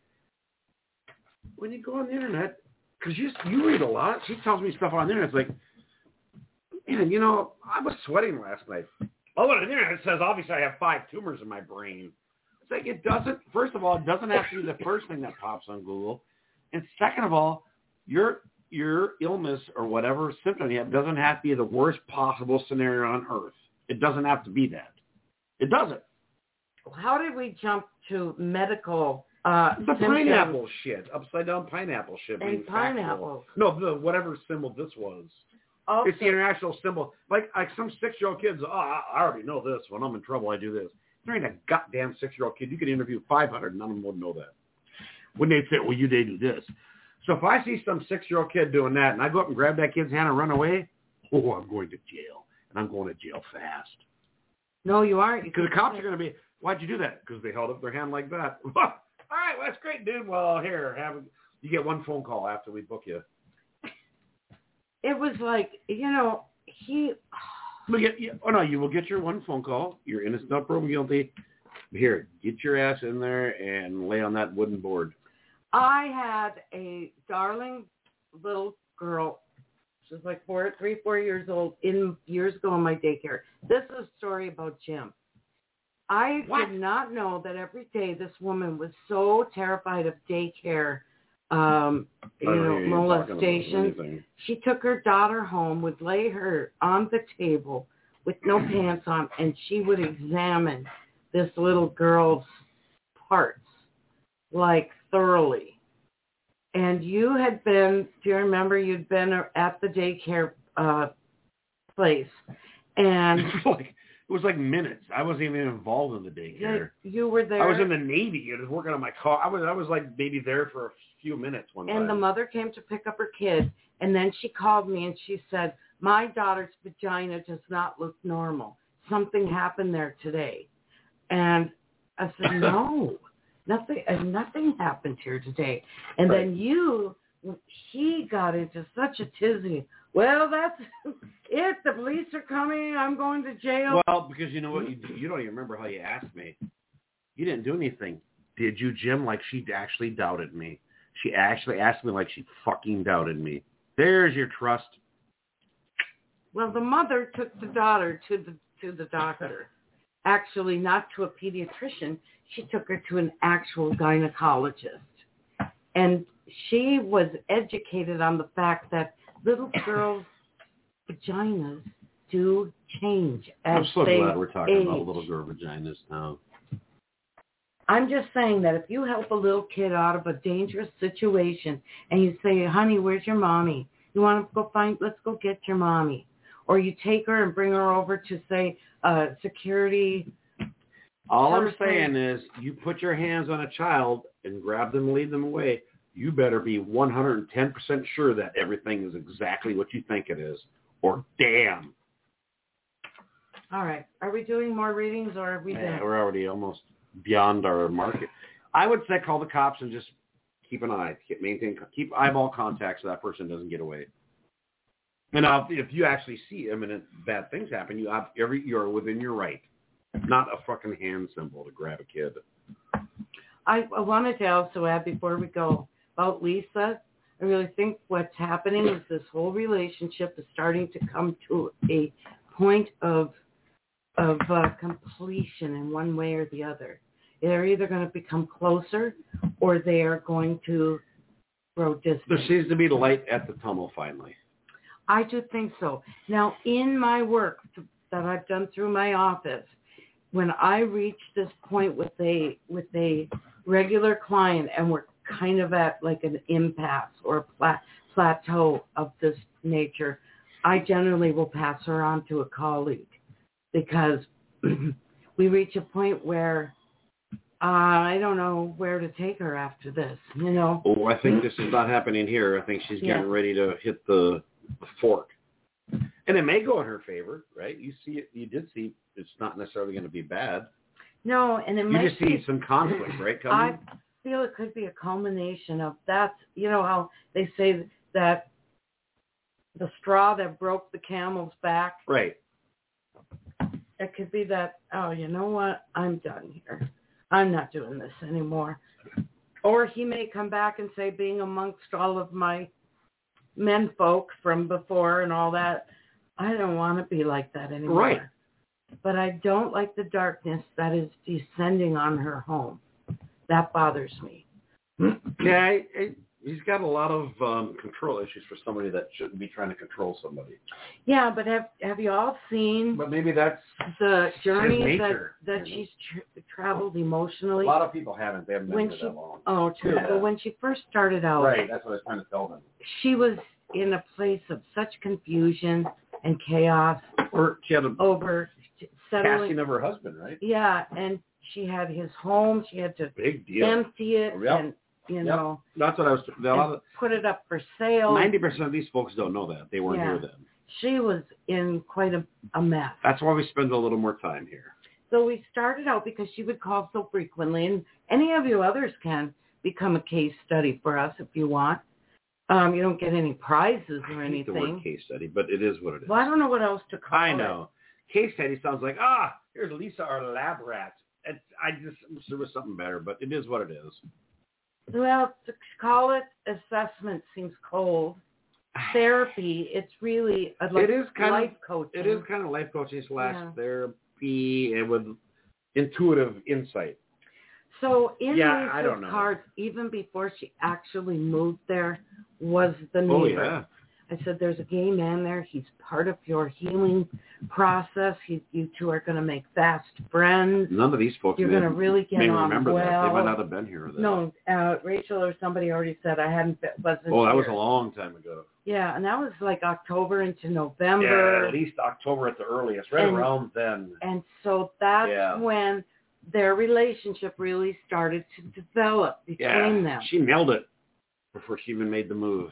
when you go on the internet, because you, you read a lot. She tells me stuff on the internet. It's like, man, you know, I was sweating last night. Oh, on the internet it says, obviously, I have five tumors in my brain. It's like, it doesn't, first of all, it doesn't have to be the first thing that pops on Google. And second of all, your your illness or whatever symptom you have doesn't have to be the worst possible scenario on earth. It doesn't have to be that. It doesn't. How did we jump to medical uh, The symptoms? pineapple shit. Upside down pineapple shit. And pineapple. No, the whatever symbol this was. Okay. It's the international symbol. Like like some six-year-old kids, oh, I, I already know this. When I'm in trouble, I do this. There ain't a goddamn six-year-old kid. You could interview five hundred, none of them would know that. When they say, well, you they do this. So if I see some six-year-old kid doing that and I go up and grab that kid's hand and run away, oh, I'm going to jail. And I'm going to jail fast. No, you aren't. Because the cops are going to be, why'd you do that? Because they held up their hand like that. All right, well, that's great, dude. Well, here, have a, you get one phone call after we book you. It was like, you know, he... But get, oh, no, you will get your one phone call. You're innocent, not proven guilty. Here, get your ass in there and lay on that wooden board. I had a darling little girl. She was like four, three, four years old in years ago in my daycare. This is a story about Jim. I What? did not know that every day this woman was so terrified of daycare, um, you know, molestation. She took her daughter home, would lay her on the table with no pants on, and she would examine this little girl's parts, like thoroughly. And you had been, do you remember you'd been at the daycare uh, place? And like, it was like minutes. I wasn't even involved in the daycare. You, you were there. I was in the Navy. I was working on my car. I was, I was like maybe there for a few minutes one time. And the mother came to pick up her kid, and then she called me and she said, my daughter's vagina does not look normal. Something happened there today. And I said, no, nothing, uh, nothing happened here today. And right. then you, he got into such a tizzy. Well, that's it. The police are coming. I'm going to jail. Well, because you know what? You, you don't even remember how you asked me. You didn't do anything. Did you, Jim? Like she actually doubted me. She actually asked me like she fucking doubted me. There's your trust. Well, the mother took the daughter to the to the doctor. Actually, not to a pediatrician. She took her to an actual gynecologist. And she was educated on the fact that little girls' vaginas do change as I'm so they glad we're talking age. about little girl vaginas now. I'm just saying that if you help a little kid out of a dangerous situation and you say, honey, where's your mommy? You want to go find, let's go get your mommy. Or you take her and bring her over to, say, uh, security. All I'm person. saying is you put your hands on a child and grab them and lead them away. You better be one hundred ten percent sure that everything is exactly what you think it is. Or damn. All right. Are we doing more readings or are we Yeah, done? we're already almost beyond our market. I would say call the cops and just keep an eye, keep, maintain, keep eyeball contact so that person doesn't get away. And now, if you actually see imminent bad things happen, you have every you're within your right, not a fucking hand symbol to grab a kid. I, I wanted to also add before we go about Lisa. I really think what's happening is this whole relationship is starting to come to a point of of uh, completion in one way or the other. They're either going to become closer or they are going to grow distant. There seems to be light at the tunnel finally. I do think so. Now, in my work that I've done through my office, when I reach this point with a with a regular client and we're kind of at like an impasse or a pla- plateau of this nature, I generally will pass her on to a colleague because we reach a point where uh, I don't know where to take her after this, you know. Oh, I think this is not happening here. I think she's getting Yeah. ready to hit the, the fork. And it may go in her favor, right? You see it. You did see it's not necessarily going to be bad. No, and it You might just see be, some conflict, right? Coming? I feel it could be a culmination of that. You know how they say that the straw that broke the camel's back? Right. It could be that, oh, you know what? I'm done here. I'm not doing this anymore. Or he may come back and say, being amongst all of my men folk from before and all that, I don't want to be like that anymore. Right. But I don't like the darkness that is descending on her home. That bothers me. Yeah, I, I, he's got a lot of um, control issues for somebody that shouldn't be trying to control somebody. Yeah, but have have you all seen But maybe that's the journey his that, nature. that she's tra- traveled emotionally? A lot of people haven't. They haven't been When here she, that long. oh, true. Yeah. But when she first started out, Right, that's what I was trying to tell them. she was in a place of such confusion and chaos Or she had a over settling. casting of her husband, right? Yeah, and she had his home. She had to Big deal. empty it Yep. and, you Yep. know, That's what I was. A lot and of, put it up for sale. ninety percent of these folks don't know that. They weren't Yeah. here then. She was in quite a, a mess. That's why we spend a little more time here. So we started out because she would call so frequently, and any of you others can become a case study for us if you want. Um, you don't get any prizes or I hate the anything. word case study, but it is what it is. Well, I don't know what else to call it. I know. Case study sounds like, ah, here's Lisa, our lab rat. It's, I just wish there was something better, but it is what it is. Well, to call it assessment seems cold. Therapy, it's really a like It is kind life of coaching. It is kind of life coaching slash Yeah. therapy and with intuitive insight. So in Yeah, I Lisa's don't know. cards, even before she actually moved there, was the neighbor. Oh yeah. I said, there's a gay man there. He's part of your healing process. He, you two are going to make fast friends. None of these folks You're may, going to really get may on remember well. that. They might not have been here then. No, uh, Rachel or somebody already said I hadn't been, wasn't Oh, that here. was a long time ago. Yeah, and that was like October into Yeah, November. at least October at the earliest, right And- around then. And so that's Yeah. when their relationship really started to develop between Yeah, them. she nailed it before she even made the move.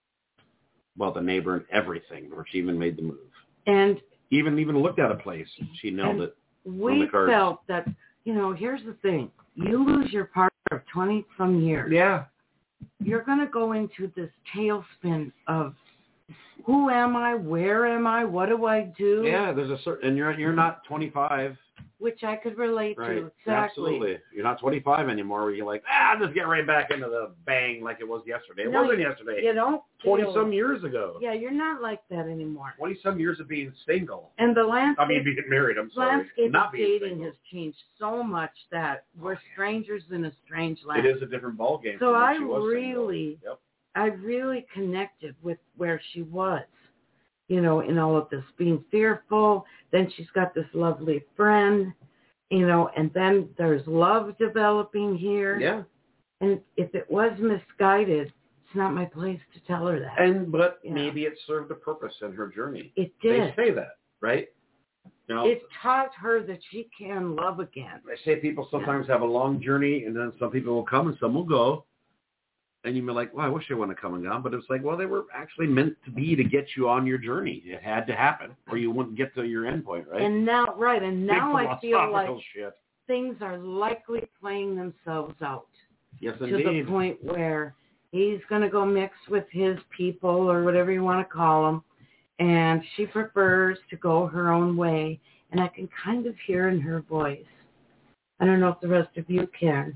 Well, the neighbor and everything before she even made the move. And Even even looked at a place, she nailed And it. we the cards. felt that, you know, here's the thing. You lose your partner of twenty-some years. Yeah. You're going to go into this tailspin of who am I? Where am I? What do I do? Yeah, there's a certain, and you're you're not twenty-five. Which I could relate Right. to. Exactly. Absolutely. You're not twenty-five anymore where you're like, ah, I'll just get right back into the bang like it was yesterday. It No, wasn't yesterday. You don't twenty-some feel, years ago. Yeah, you're not like that anymore. twenty-some years of being single. And the landscape, I mean, being married, I'm sorry. landscape not of being dating single. has changed so much that we're strangers in a strange land. It is a different ballgame. So from when I she was really, single. Yep. I really connected with where she was, you know, in all of this, being fearful. Then she's got this lovely friend, you know, and then there's love developing here. Yeah. And if it was misguided, it's not my place to tell her that. And but Yeah. maybe it served a purpose in her journey. It did. They say that, right? You know, It taught her that she can love again. they say people sometimes have a long journey, and then some people will come and some will go. And you'll be like, well, I wish they wouldn't have come and gone. But it's like, well, they were actually meant to be to get you on your journey. It had to happen, or you wouldn't get to your end point, right? And now, right, and now Big I feel like philosophical shit. things are likely playing themselves out. Yes, to indeed. the point where he's going to go mix with his people or whatever you want to call them, and she prefers to go her own way. And I can kind of hear in her voice. I don't know if the rest of you can.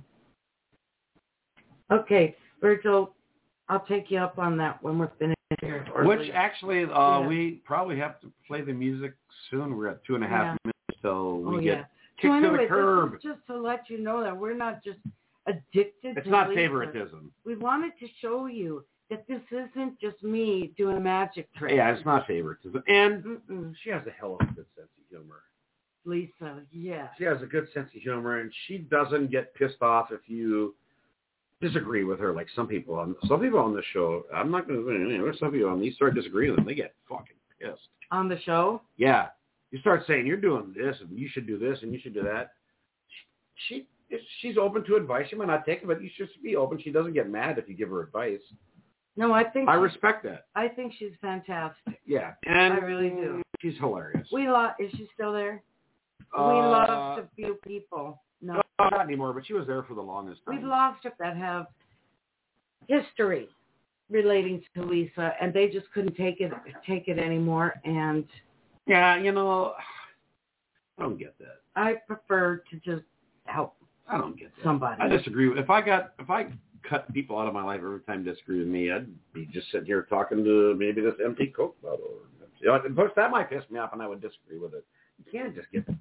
Okay, Virgil, I'll take you up on that when we're finished here. Or Which leave. actually, uh, Yeah. we probably have to play the music soon. We're at two and a half Yeah. minutes till we Oh, get yeah. kicked So anyway, to the curb. this is just to let you know that we're not just addicted It's to not Lisa. favoritism. We wanted to show you that this isn't just me doing a magic trick. Yeah, it's not favoritism. And Mm-mm. she has a hell of a good sense of humor. Lisa, yeah. She has a good sense of humor, and she doesn't get pissed off if you disagree with her. Like some people on some people on the show, I'm not going to. There's some people on these start disagreeing with them, they get fucking pissed. On the show? Yeah, you start saying you're doing this and you should do this and you should do that. She, she she's open to advice. She might not take it, but you should be open. She doesn't get mad if you give her advice. No, I think I she- respect that. I think she's fantastic. Yeah, and I really do. She's hilarious. We love. Is she still there? we Uh, lost a few people. No, No, not anymore, but she was there for the longest time. we've lost it that have history relating to Lisa, and they just couldn't take it take it anymore. And Yeah, you know, I don't get that. I prefer to just help I don't get that. somebody. I disagree. with- If I got, if I cut people out of my life every time they disagree with me, I'd be just sitting here talking to maybe this empty Coke bottle. You know, of course, that might piss me off, and I would disagree with it. You can't just get.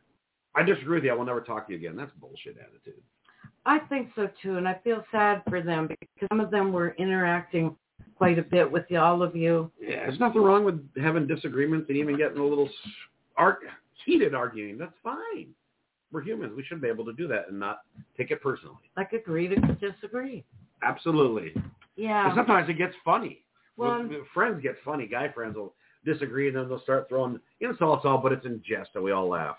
I disagree with you. I will never talk to you again. That's bullshit attitude. I think so too, and I feel sad for them because some of them were interacting quite a bit with all of you. Yeah, there's nothing wrong with having disagreements and even getting a little arg- heated arguing. That's fine. We're humans. We should be able to do that and not take it personally. Like agree to disagree. Absolutely. Yeah. And sometimes it gets funny. Well, Well, friends get funny. Guy friends will disagree, and then they'll start throwing insults all, but it's in jest, and we all laugh.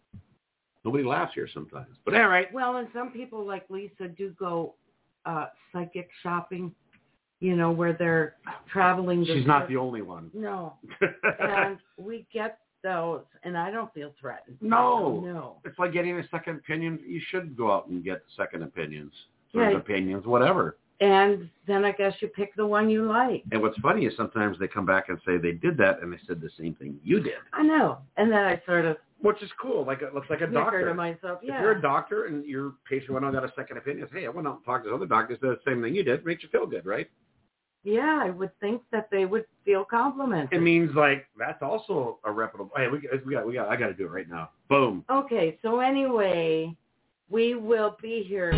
Nobody laughs here sometimes. But all right. Well, and some people like Lisa do go uh, psychic shopping, you know, where they're traveling. She's not the only one. No. And we get those, and I don't feel threatened. No. No. It's like getting a second opinion. You should go out and get second opinions, third Right. opinions, whatever. And then I guess you pick the one you like. And what's funny is sometimes they come back and say they did that, and they said the same thing you did, I know. And then I sort of which is cool. Like it looks like a snicker doctor. to myself, If yeah. you're a doctor and your patient went out and got a second opinion, hey, I went out and talked to other doctors, did the same thing you did, makes you feel good, right? Yeah, I would think that they would feel complimented. It means like that's also a reputable. Hey, we, we got, we got, I got to do it right now. Boom. Okay, so anyway, we will be here.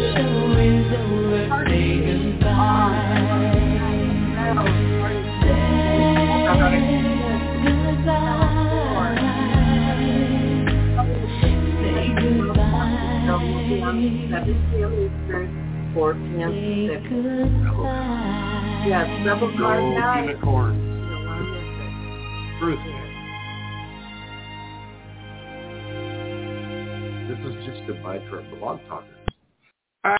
four p.m. Yes, double card Go night. unicorn. You don't want to miss it. Truth. This is just goodbye to our blog talker.